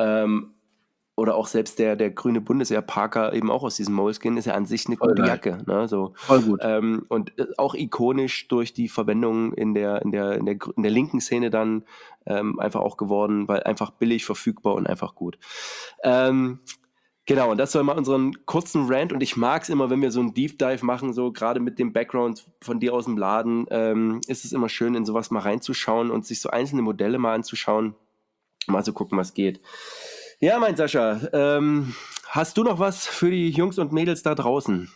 oder auch selbst der grüne Bundeswehr-Parker eben auch aus diesem Moleskin ist ja an sich eine gute Jacke. Ne? So, voll gut. Und auch ikonisch durch die Verwendung in der linken Szene dann einfach auch geworden, weil einfach billig, verfügbar und einfach gut. Genau, und das soll mal unseren kurzen Rant, und ich mag es immer, wenn wir so einen Deep Dive machen, so gerade mit dem Background von dir aus dem Laden, ist es immer schön, in sowas mal reinzuschauen und sich so einzelne Modelle mal anzuschauen, mal so gucken, was geht. Ja, mein Sascha, hast du noch was für die Jungs und Mädels da draußen?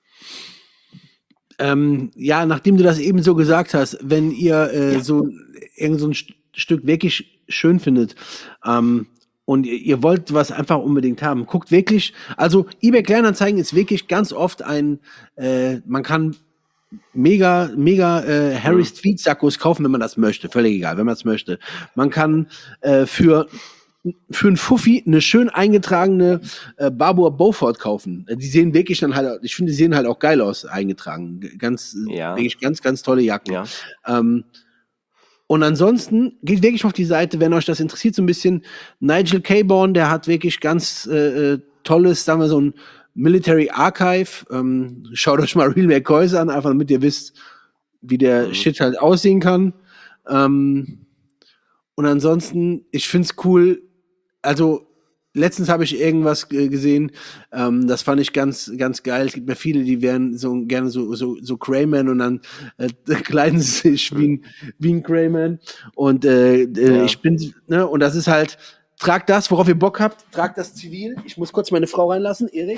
Ja, nachdem du das eben so gesagt hast, wenn ihr so irgend so ein Stück wirklich schön findet und ihr wollt was einfach unbedingt haben, guckt wirklich, also eBay Kleinanzeigen ist wirklich ganz oft man kann mega Harry's Tweed Sackos kaufen, wenn man das möchte, völlig egal, wenn man es möchte. Man kann für einen Fuffi eine schön eingetragene Barbour Beaufort kaufen. Die sehen wirklich dann halt, ich finde, die sehen halt auch geil aus, eingetragen. Wirklich ganz, ganz tolle Jacken. Ja. Und ansonsten geht wirklich auf die Seite, wenn euch das interessiert, so ein bisschen. Nigel Caborn, der hat wirklich ganz tolles, sagen wir so ein Military Archive. Schaut euch mal Real McCoys an, einfach damit ihr wisst, wie der Shit halt aussehen kann. Und ansonsten, ich find's cool, also letztens habe ich irgendwas gesehen, das fand ich ganz, ganz geil. Es gibt ja viele, die wären so gerne so Crayman und dann kleiden sie sich wie ein Crayman. Und ich bin, ne, und das ist halt, tragt das, worauf ihr Bock habt, tragt das zivil. Ich muss kurz meine Frau reinlassen, Erik.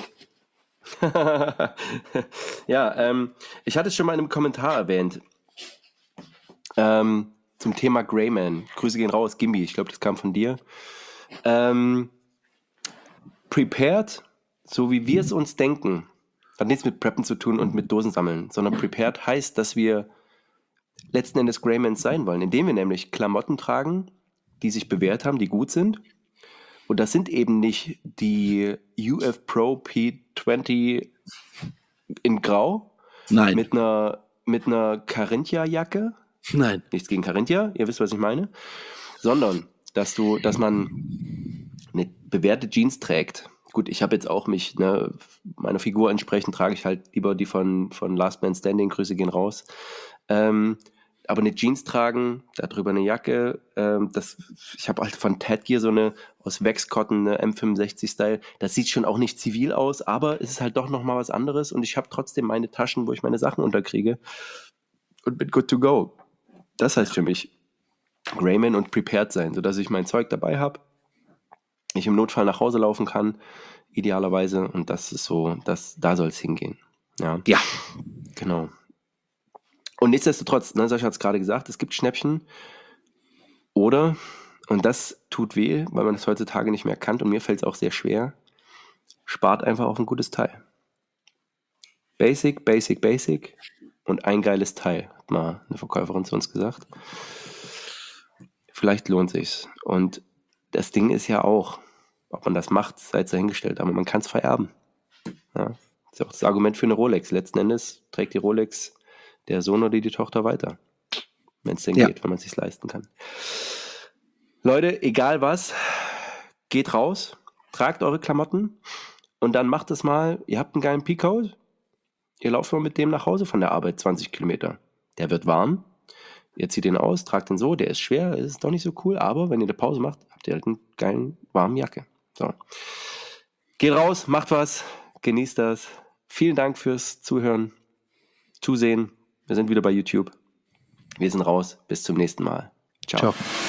Ja, ich hatte es schon mal in einem Kommentar erwähnt. Zum Thema Greyman. Grüße gehen raus, Gimbi. Ich glaube, das kam von dir. Prepared, so wie wir es uns denken, hat nichts mit Preppen zu tun und mit Dosen sammeln, sondern prepared heißt, dass wir letzten Endes Greymans sein wollen, indem wir nämlich Klamotten tragen, die sich bewährt haben, die gut sind. Und das sind eben nicht die UF Pro P20 in Grau. Nein. Mit einer Carinthia-Jacke. Nein. Nichts gegen Carinthia, ihr wisst, was ich meine. Sondern, dass man eine bewährte Jeans trägt. Gut, ich habe jetzt auch meiner Figur entsprechend trage ich halt lieber die von Last Man Standing, Grüße gehen raus. Aber eine Jeans tragen, darüber eine Jacke, ich habe halt von Ted Gear so eine aus Wax-Cotton, eine M65-Style, das sieht schon auch nicht zivil aus, aber es ist halt doch nochmal was anderes und ich habe trotzdem meine Taschen, wo ich meine Sachen unterkriege und bin good to go. Das heißt für mich Greyman und prepared sein, sodass ich mein Zeug dabei habe, ich im Notfall nach Hause laufen kann, idealerweise, und das ist so, da soll es hingehen. Ja, genau. Und nichtsdestotrotz, Sascha hat es gerade gesagt, es gibt Schnäppchen oder Und das tut weh, weil man das heutzutage nicht mehr kann. Und mir fällt es auch sehr schwer. Spart einfach auf ein gutes Teil. Basic, basic, basic und ein geiles Teil, hat mal eine Verkäuferin zu uns gesagt. Vielleicht lohnt sich's. Und das Ding ist ja auch, ob man das macht, sei es dahingestellt, aber man kann es vererben. Ja, das ist auch das Argument für eine Rolex. Letzten Endes trägt die Rolex der Sohn oder die Tochter weiter. Wenn es denn Ja. geht, wenn man es sich leisten kann. Leute, egal was, geht raus, tragt eure Klamotten und dann macht es mal, ihr habt einen geilen Peak-Code, ihr lauft mal mit dem nach Hause von der Arbeit 20 Kilometer. Der wird warm, ihr zieht den aus, tragt den so, der ist schwer, ist doch nicht so cool, aber wenn ihr eine Pause macht, habt ihr halt einen geilen, warmen Jacke. So. Geht raus, macht was, genießt das. Vielen Dank fürs Zuhören, Zusehen. Wir sind wieder bei YouTube. Wir sind raus. Bis zum nächsten Mal. Ciao. Ciao.